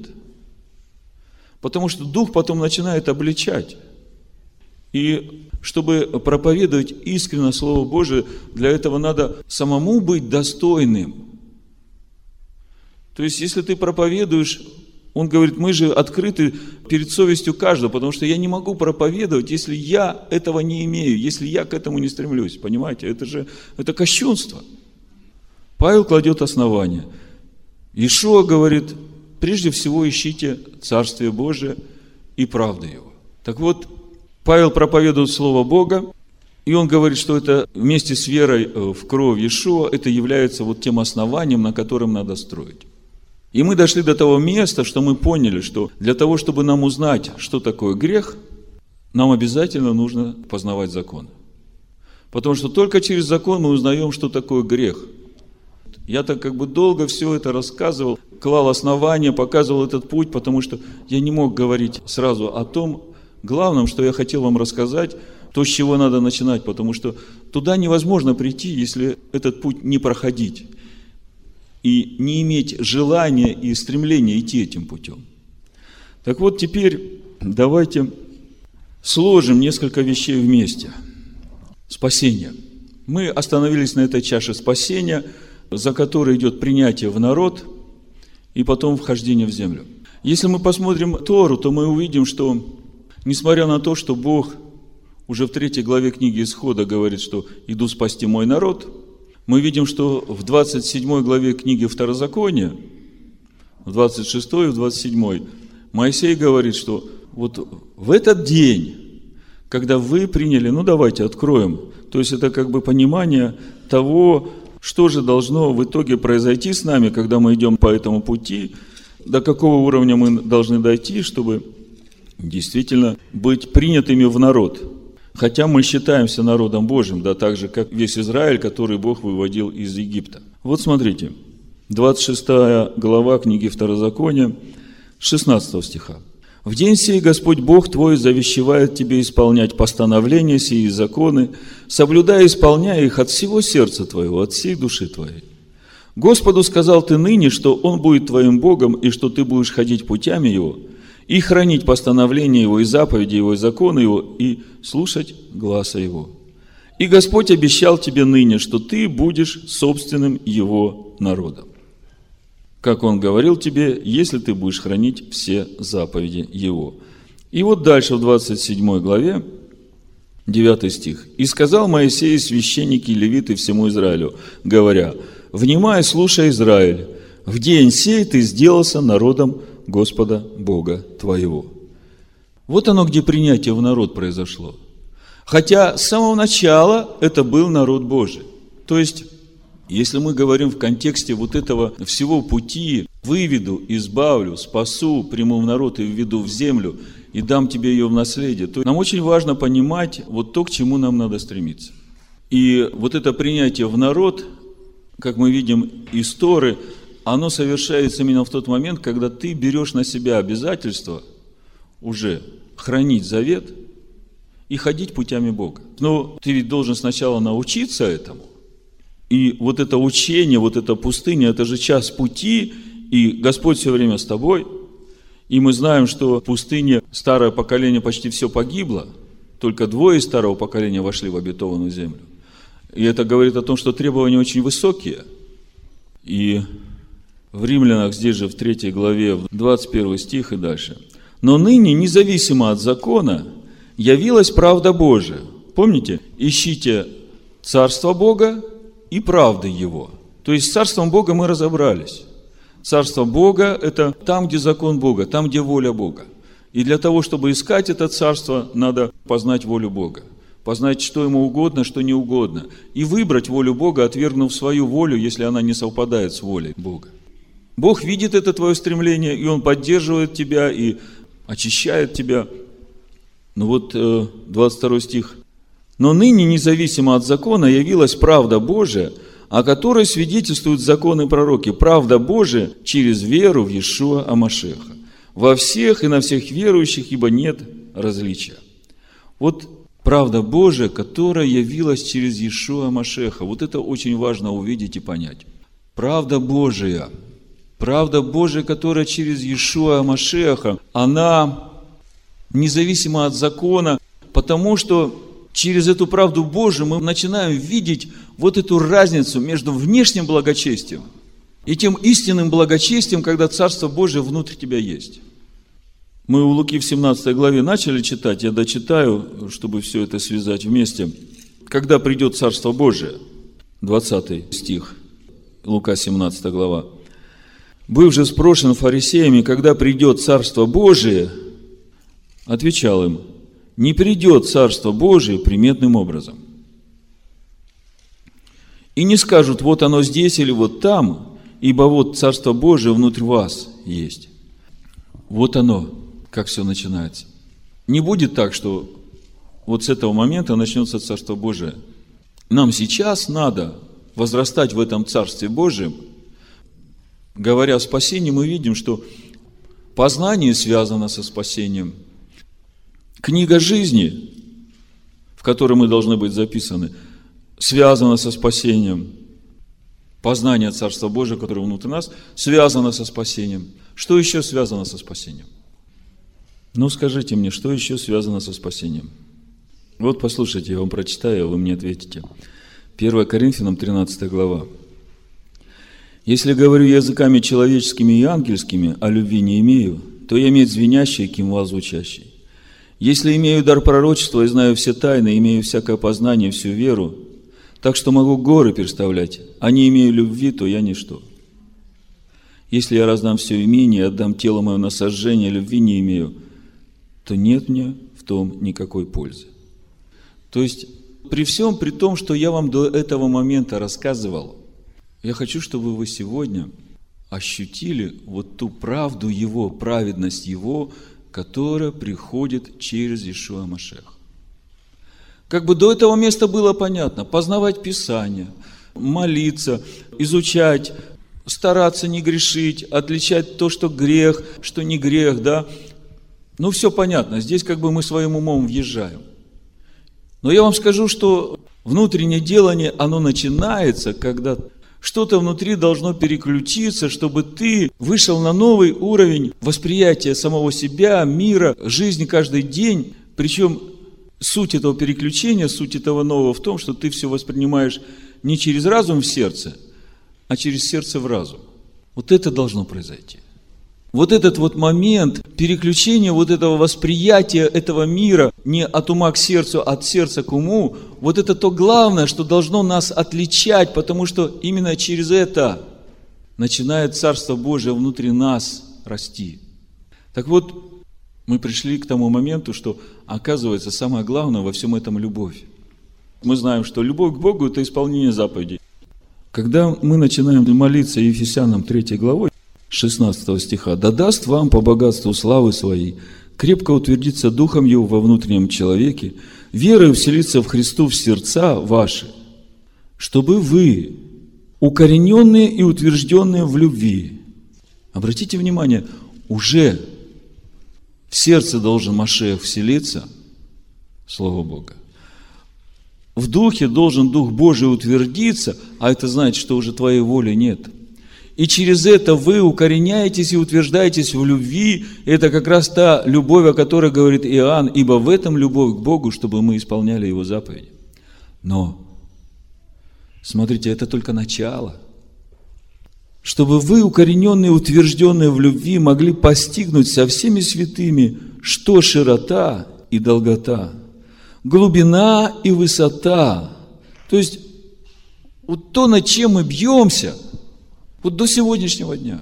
Потому что Дух потом начинает обличать. И чтобы проповедовать искренне Слово Божие, для этого надо самому быть достойным. То есть, если ты проповедуешь, он говорит, мы же открыты перед совестью каждого, потому что я не могу проповедовать, если я этого не имею, если я к этому не стремлюсь. Понимаете, это кощунство. Павел кладет основание. Иешуа говорит, прежде всего ищите Царствие Божие и правду Его. Так вот, Павел проповедует Слово Бога, и он говорит, что это вместе с верой в кровь Иешуа, это является вот тем основанием, на котором надо строить. И мы дошли до того места, что мы поняли, что для того, чтобы нам узнать, что такое грех, нам обязательно нужно познавать закон. Потому что только через закон мы узнаем, что такое грех. Я так долго все это рассказывал, клал основания, показывал этот путь, потому что я не мог говорить сразу о том главном, что я хотел вам рассказать, то, с чего надо начинать, потому что туда невозможно прийти, если этот путь не проходить и не иметь желания и стремления идти этим путем. Так вот, теперь давайте сложим несколько вещей вместе. Спасение. Мы остановились на этой чаше спасения, за которой идет принятие в народ и потом вхождение в землю. Если мы посмотрим Тору, то мы увидим, что несмотря на то, что Бог уже в 3 главе книги Исхода говорит, что «иду спасти мой народ», мы видим, что в 27 главе книги Второзакония, в 26 и в 27, Моисей говорит, что вот в этот день, когда вы приняли, давайте откроем, то есть это понимание того, что же должно в итоге произойти с нами, когда мы идем по этому пути, до какого уровня мы должны дойти, чтобы действительно быть принятыми в народ. Хотя мы считаемся народом Божьим, да, так же, как весь Израиль, который Бог выводил из Египта. Вот смотрите, 26 глава книги Второзакония, 16 стиха. «В день сей Господь Бог твой завещевает тебе исполнять постановления сии и законы, соблюдая и исполняя их от всего сердца твоего, от всей души твоей. Господу сказал ты ныне, что Он будет твоим Богом, и что ты будешь ходить путями Его, и хранить постановления Его, и заповеди Его, и законы Его, и слушать гласа Его. И Господь обещал тебе ныне, что ты будешь собственным Его народом, как Он говорил тебе, если ты будешь хранить все заповеди Его». И вот дальше в 27 главе, 9 стих. «И сказал Моисей, священники и левиты всему Израилю, говоря: внимай, слушай, Израиль, в день сей ты сделался народом Господа Бога твоего». Вот оно, где принятие в народ произошло. Хотя с самого начала это был народ Божий. То есть, если мы говорим в контексте вот этого всего пути, выведу, избавлю, спасу, приму в народ и введу в землю, и дам тебе ее в наследие, то нам очень важно понимать вот то, к чему нам надо стремиться. И вот это принятие в народ, как мы видим из Торы, оно совершается именно в тот момент, когда ты берешь на себя обязательство уже хранить завет и ходить путями Бога. Но ты ведь должен сначала научиться этому. И вот это учение, вот эта пустыня, это же час пути, и Господь все время с тобой. И мы знаем, что в пустыне старое поколение почти все погибло, только 2 из старого поколения вошли в обетованную землю. И это говорит о том, что требования очень высокие. И в Римлянах, здесь же в 3 главе, 21 стих и дальше. «Но ныне, независимо от закона, явилась правда Божия». Помните? «Ищите царство Бога и правды Его». То есть с царством Бога мы разобрались. Царство Бога – это там, где закон Бога, там, где воля Бога. И для того, чтобы искать это царство, надо познать волю Бога. Познать, что Ему угодно, что не угодно. И выбрать волю Бога, отвергнув свою волю, если она не совпадает с волей Бога. Бог видит это твое стремление, и Он поддерживает тебя, и очищает тебя. Ну вот 22 стих. «Но ныне, независимо от закона, явилась правда Божия, о которой свидетельствуют законы и пророки. Правда Божия через веру в Иешуа а-Машиаха. Во всех и на всех верующих, ибо нет различия». Вот правда Божия, которая явилась через Иешуа а-Машиаха. Вот это очень важно увидеть и понять. Правда Божия, которая через Иешуа а-Машиаха, она независимо от закона, потому что через эту правду Божию мы начинаем видеть вот эту разницу между внешним благочестием и тем истинным благочестием, когда Царство Божие внутри тебя есть. Мы у Луки в 17 главе начали читать, я дочитаю, чтобы все это связать вместе. Когда придет Царство Божие, 20 стих, Лука 17 глава. «Быв же спрошен фарисеями, когда придет Царство Божие, отвечал им: не придет Царство Божие приметным образом. И не скажут: вот оно здесь или вот там, ибо вот Царство Божие внутрь вас есть». Вот оно, как все начинается. Не будет так, что вот с этого момента начнется Царство Божие. Нам сейчас надо возрастать в этом Царстве Божьем, говоря о спасении, мы видим, что познание связано со спасением. Книга жизни, в которой мы должны быть записаны, связана со спасением. Познание Царства Божьего, которое внутри нас, связано со спасением. Что еще связано со спасением? Ну, скажите мне, что еще связано со спасением? Вот послушайте, я вам прочитаю, а вы мне ответите. 1 Коринфянам 13 глава. «Если говорю языками человеческими и ангельскими, а любви не имею, то я имею звенящий, кимвал звучащий. Если имею дар пророчества и знаю все тайны, имею всякое познание, всю веру, так что могу горы переставлять, а не имею любви, то я ничто. Если я раздам все имение и отдам тело мое на сожжение, любви не имею, то нет мне в том никакой пользы». То есть, при всем, при том, что я вам до этого момента рассказывал, я хочу, чтобы вы сегодня ощутили вот ту правду Его, праведность Его, которая приходит через Иешуа Машиаха. Как бы до этого места было понятно: познавать Писание, молиться, изучать, стараться не грешить, отличать то, что грех, что не грех, да. Ну, все понятно, здесь как бы мы своим умом въезжаем. Но я вам скажу, что внутреннее делание, оно начинается, когда что-то внутри должно переключиться, чтобы ты вышел на новый уровень восприятия самого себя, мира, жизни каждый день. Причем суть этого переключения, суть этого нового в том, что ты все воспринимаешь не через разум в сердце, а через сердце в разум. Вот это должно произойти. Вот этот вот момент переключения вот этого восприятия этого мира не от ума к сердцу, а от сердца к уму, вот это то главное, что должно нас отличать, потому что именно через это начинает Царство Божие внутри нас расти. Так вот, мы пришли к тому моменту, что, оказывается, самое главное во всем этом любовь. Мы знаем, что любовь к Богу – это исполнение заповедей. Когда мы начинаем молиться Ефесянам 3 главой, 16 стиха, «Да даст вам по богатству славы своей крепко утвердиться Духом Его во внутреннем человеке, верою вселиться в Христу в сердца ваши, чтобы вы, укорененные и утвержденные в любви». Обратите внимание, уже в сердце должен Машиах вселиться, Слово Бога. В Духе должен Дух Божий утвердиться, а это значит, что уже твоей воли нет. И через это вы укореняетесь и утверждаетесь в любви. Это как раз та любовь, о которой говорит Иоанн, ибо в этом любовь к Богу, чтобы мы исполняли Его заповеди. Но, смотрите, это только начало. Чтобы вы, укорененные и утвержденные в любви, могли постигнуть со всеми святыми, что широта и долгота, глубина и высота. То есть, вот то, над чем мы бьемся, вот до сегодняшнего дня.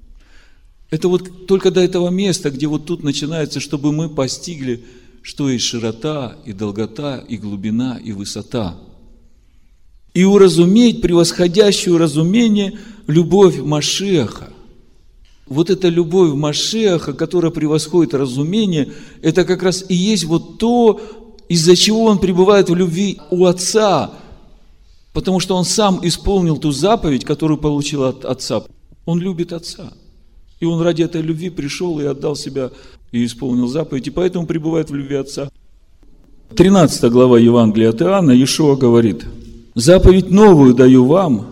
Это вот только до этого места, где вот тут начинается, чтобы мы постигли, что есть широта, и долгота, и глубина, и высота. И уразуметь превосходящую разумение любовь Машиаха. Вот эта любовь Машиаха, которая превосходит разумение, это как раз и есть вот то, из-за чего он пребывает в любви у Отца. Потому что он сам исполнил ту заповедь, которую получил от Отца. Он любит Отца. И он ради этой любви пришел и отдал себя, и исполнил заповедь, и поэтому пребывает в любви Отца. 13 глава Евангелия от Иоанна, Иешуа говорит: «Заповедь новую даю вам,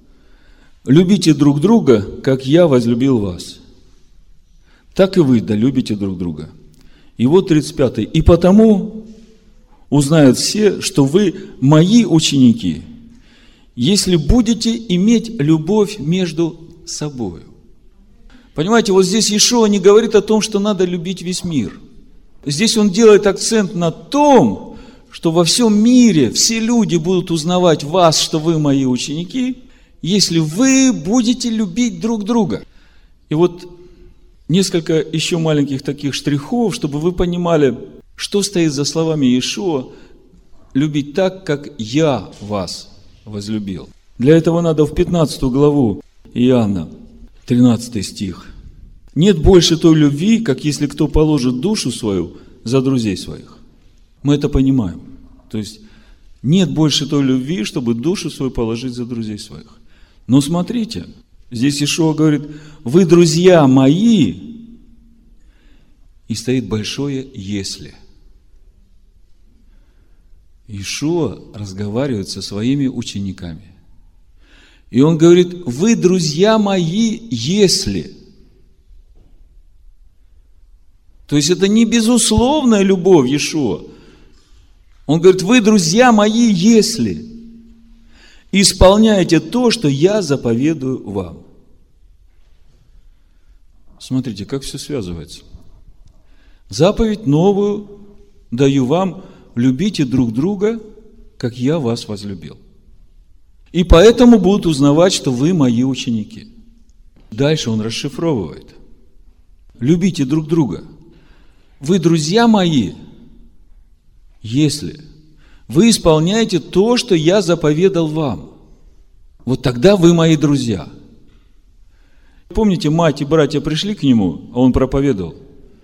любите друг друга, как я возлюбил вас. Так и вы долюбите друг друга». И вот 35. «И потому узнают все, что вы мои ученики, если будете иметь любовь между собой». Понимаете, вот здесь Иешуа не говорит о том, что надо любить весь мир. Здесь он делает акцент на том, что во всем мире все люди будут узнавать вас, что вы мои ученики, если вы будете любить друг друга. И вот несколько еще маленьких таких штрихов, чтобы вы понимали, что стоит за словами Иешуа: «Любить так, как я вас возлюбил». Для этого надо в 15 главу Иоанна, 13 стих. «Нет больше той любви, как если кто положит душу свою за друзей своих». Мы это понимаем. То есть Нет больше той любви, чтобы душу свою положить за друзей своих. Но смотрите, здесь Иешуа говорит: вы друзья мои, и стоит большое «если». Иешуа разговаривает со своими учениками. И он говорит: вы друзья мои, если. То есть это не безусловная любовь Иешуа. Он говорит: вы друзья мои, если исполняете то, что я заповедую вам. Смотрите, как все связывается. Заповедь новую даю вам: любите друг друга, как я вас возлюбил. И поэтому будут узнавать, что вы мои ученики. Дальше он расшифровывает. Любите друг друга. Вы друзья мои, если вы исполняете то, что я заповедал вам. Вот тогда вы мои друзья. Помните, мать и братья пришли к нему, а он проповедовал.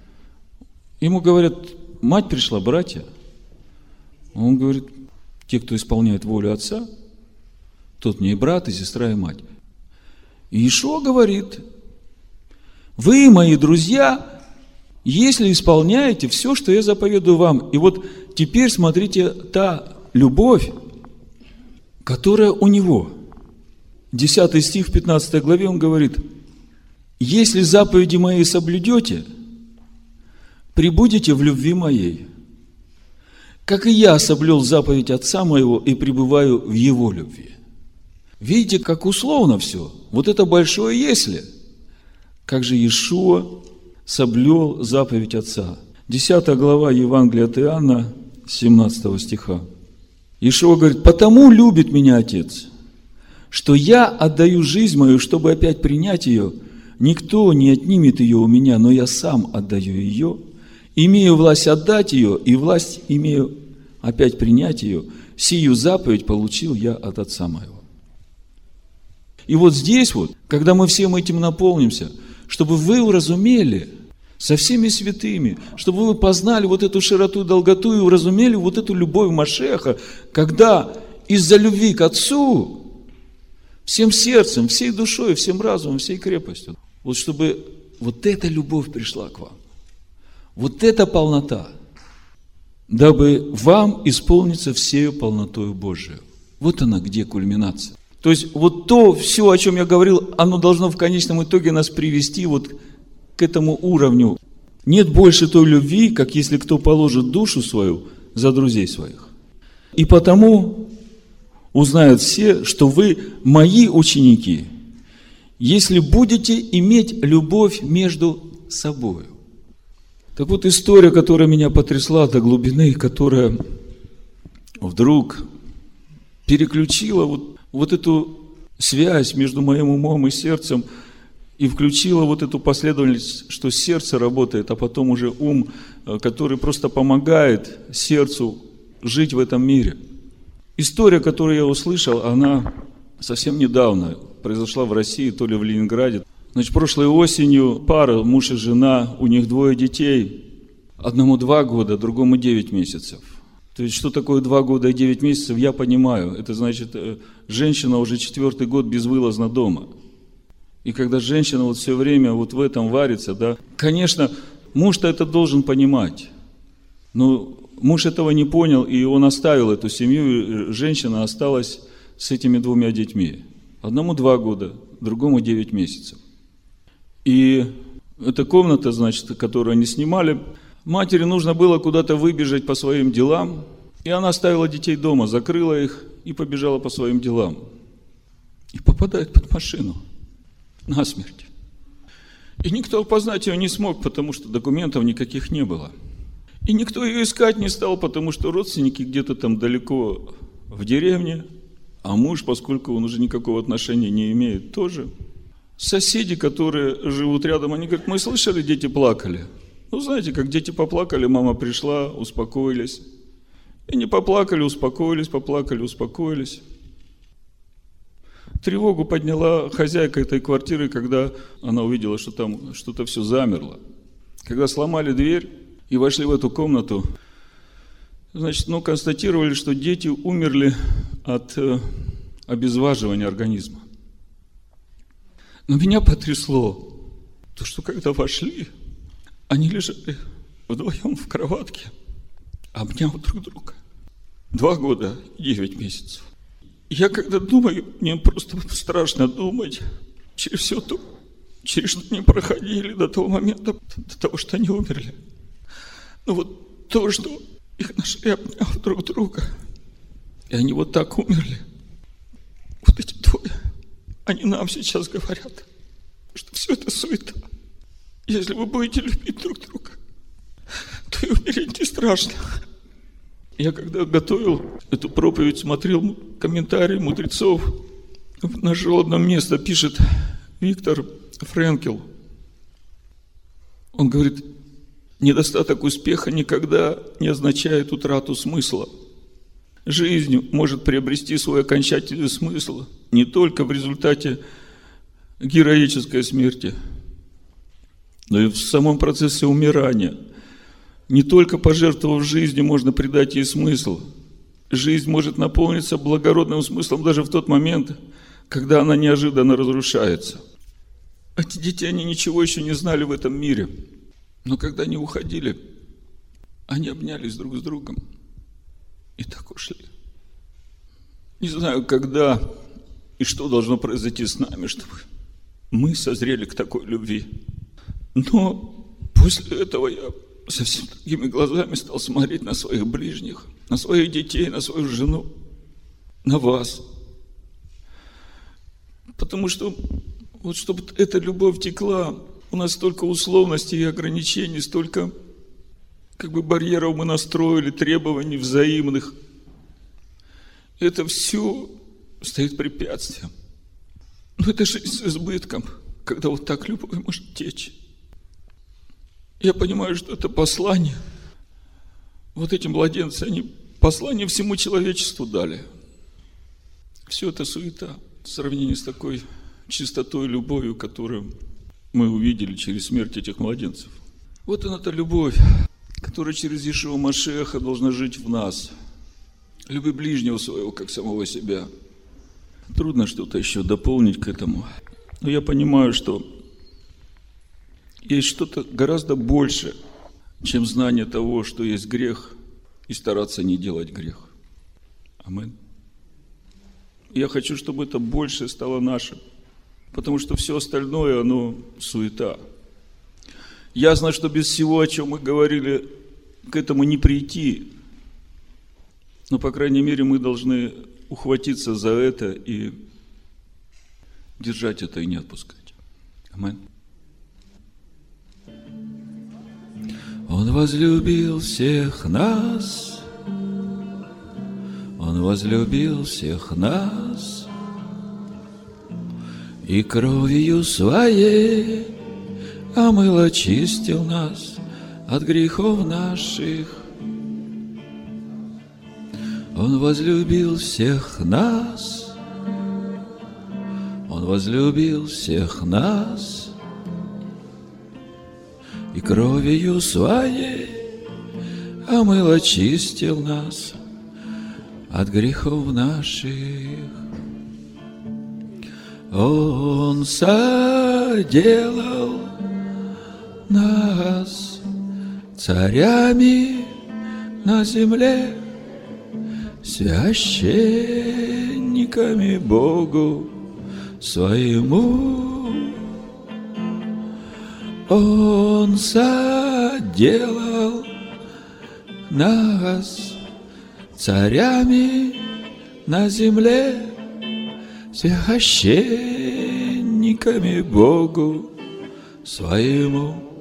Ему говорят: мать пришла, братья. Он говорит: те, кто исполняет волю Отца, тот мне и брат, и сестра, и мать. И Иешуа говорит: вы мои друзья, если исполняете все, что я заповедую вам. И вот теперь смотрите, та любовь, которая у него. 10 стих в 15 главе он говорит: если заповеди мои соблюдете, пребудете в любви моей, как и я соблюл заповедь Отца моего и пребываю в его любви. Видите, как условно все. Вот это большое «если». Как же Иешуа соблюл заповедь Отца. 10 глава Евангелия от Иоанна, 17 стиха. Иешуа говорит: «Потому любит меня Отец, что я отдаю жизнь мою, чтобы опять принять ее. Никто не отнимет ее у меня, но я сам отдаю ее. Имею власть отдать ее, и власть имею опять принять ее. Сию заповедь получил я от Отца моего». И вот здесь вот, когда мы всем этим наполнимся, чтобы вы уразумели со всеми святыми, чтобы вы познали вот эту широту и долготу и уразумели вот эту любовь Машеха, когда из-за любви к Отцу всем сердцем, всей душой, всем разумом, всей крепостью, вот чтобы вот эта любовь пришла к вам, вот эта полнота, дабы вам исполниться всею полнотою Божию. Вот она где кульминация. То есть вот то все, о чем я говорил, оно должно в конечном итоге нас привести вот к этому уровню. Нет больше той любви, как если кто положит душу свою за друзей своих. И потому узнают все, что вы мои ученики, если будете иметь любовь между собой. Так вот, история, которая меня потрясла до глубины, которая вдруг переключила вот эту связь между моим умом и сердцем и включила вот эту последовательность, что сердце работает, а потом уже ум, который просто помогает сердцу жить в этом мире. История, которую я услышал, она совсем недавно произошла в России, то ли в Ленинграде. Значит, прошлой осенью пара, муж и жена, у них 2 детей, одному 2 года, другому 9 месяцев. То есть, что такое 2 года и 9 месяцев, я понимаю. Это значит, женщина уже 4-й год безвылазно дома. И когда женщина вот все время вот в этом варится, да, конечно, муж-то это должен понимать. Но муж этого не понял, и он оставил эту семью, и женщина осталась с этими 2 детьми. Одному 2 года, другому 9 месяцев. И эта комната, значит, которую они снимали, матери нужно было куда-то выбежать по своим делам, и она оставила детей дома, закрыла их и побежала по своим делам. И попадает под машину насмерть. И никто опознать ее не смог, потому что документов никаких не было. И никто ее искать не стал, потому что родственники где-то там далеко в деревне, а муж, поскольку он уже никакого отношения не имеет, тоже. Соседи, которые живут рядом, они говорят: мы слышали, дети плакали. Ну, знаете, как дети поплакали, мама пришла, успокоились. И не поплакали, успокоились, поплакали, успокоились. Тревогу подняла хозяйка этой квартиры, когда она увидела, что там что-то все замерло. Когда сломали дверь и вошли в эту комнату, Значит, констатировали, что дети умерли от обезваживания организма. Но меня потрясло то, что когда вошли, они лежали вдвоем в кроватке, обняв друг друга. 2 года и 9 месяцев. Я когда думаю, мне просто страшно думать через все то, через что они проходили до того момента, до того, что они умерли. Но вот то, что их нашли, обняв друг друга, и они вот так умерли. Вот эти двое, они нам сейчас говорят, что все это суета. Если вы будете любить друг друга, то и умереть не страшно. Я когда готовил эту проповедь, смотрел комментарии мудрецов. Нашел одно место, пишет Виктор Френкел. Он говорит, недостаток успеха никогда не означает утрату смысла. Жизнь может приобрести свой окончательный смысл не только в результате героической смерти, но и в самом процессе умирания. Не только пожертвовав жизнью, можно придать ей смысл. Жизнь может наполниться благородным смыслом даже в тот момент, когда она неожиданно разрушается. Эти дети, они ничего еще не знали в этом мире. Но когда они уходили, они обнялись друг с другом и так ушли. Не знаю, когда и что должно произойти с нами, чтобы мы созрели к такой любви. Но после этого я совсем другими глазами стал смотреть на своих ближних, на своих детей, на свою жену, на вас. Потому что вот чтобы эта любовь текла, у нас столько условностей и ограничений, столько барьеров мы настроили, требований взаимных. Это все стоит препятствием. Но это жизнь с избытком, когда вот так любовь может течь. Я понимаю, что это послание. Вот эти младенцы, они послание всему человечеству дали. Все это суета в сравнении с такой чистотой и любовью, которую мы увидели через смерть этих младенцев. Вот она та любовь, которая через Иешуа Машиаха должна жить в нас. Люби ближнего своего, как самого себя. Трудно что-то еще дополнить к этому. Но я понимаю, что есть что-то гораздо больше, чем знание того, что есть грех, и стараться не делать грех. Амин. Я хочу, чтобы это больше стало нашим, потому что все остальное, оно суета. Ясно, что без всего, о чем мы говорили, к этому не прийти. Но, по крайней мере, мы должны ухватиться за это и держать это и не отпускать. Амин. Он возлюбил всех нас, Он возлюбил всех нас, и кровью Своей омыл, очистил нас от грехов наших. Он возлюбил всех нас, Он возлюбил всех нас, и кровью Своей омыл, очистил нас от грехов наших. Он соделал нас царями на земле, священниками Богу Своему. Он соделал нас царями на земле, священниками Богу Своему.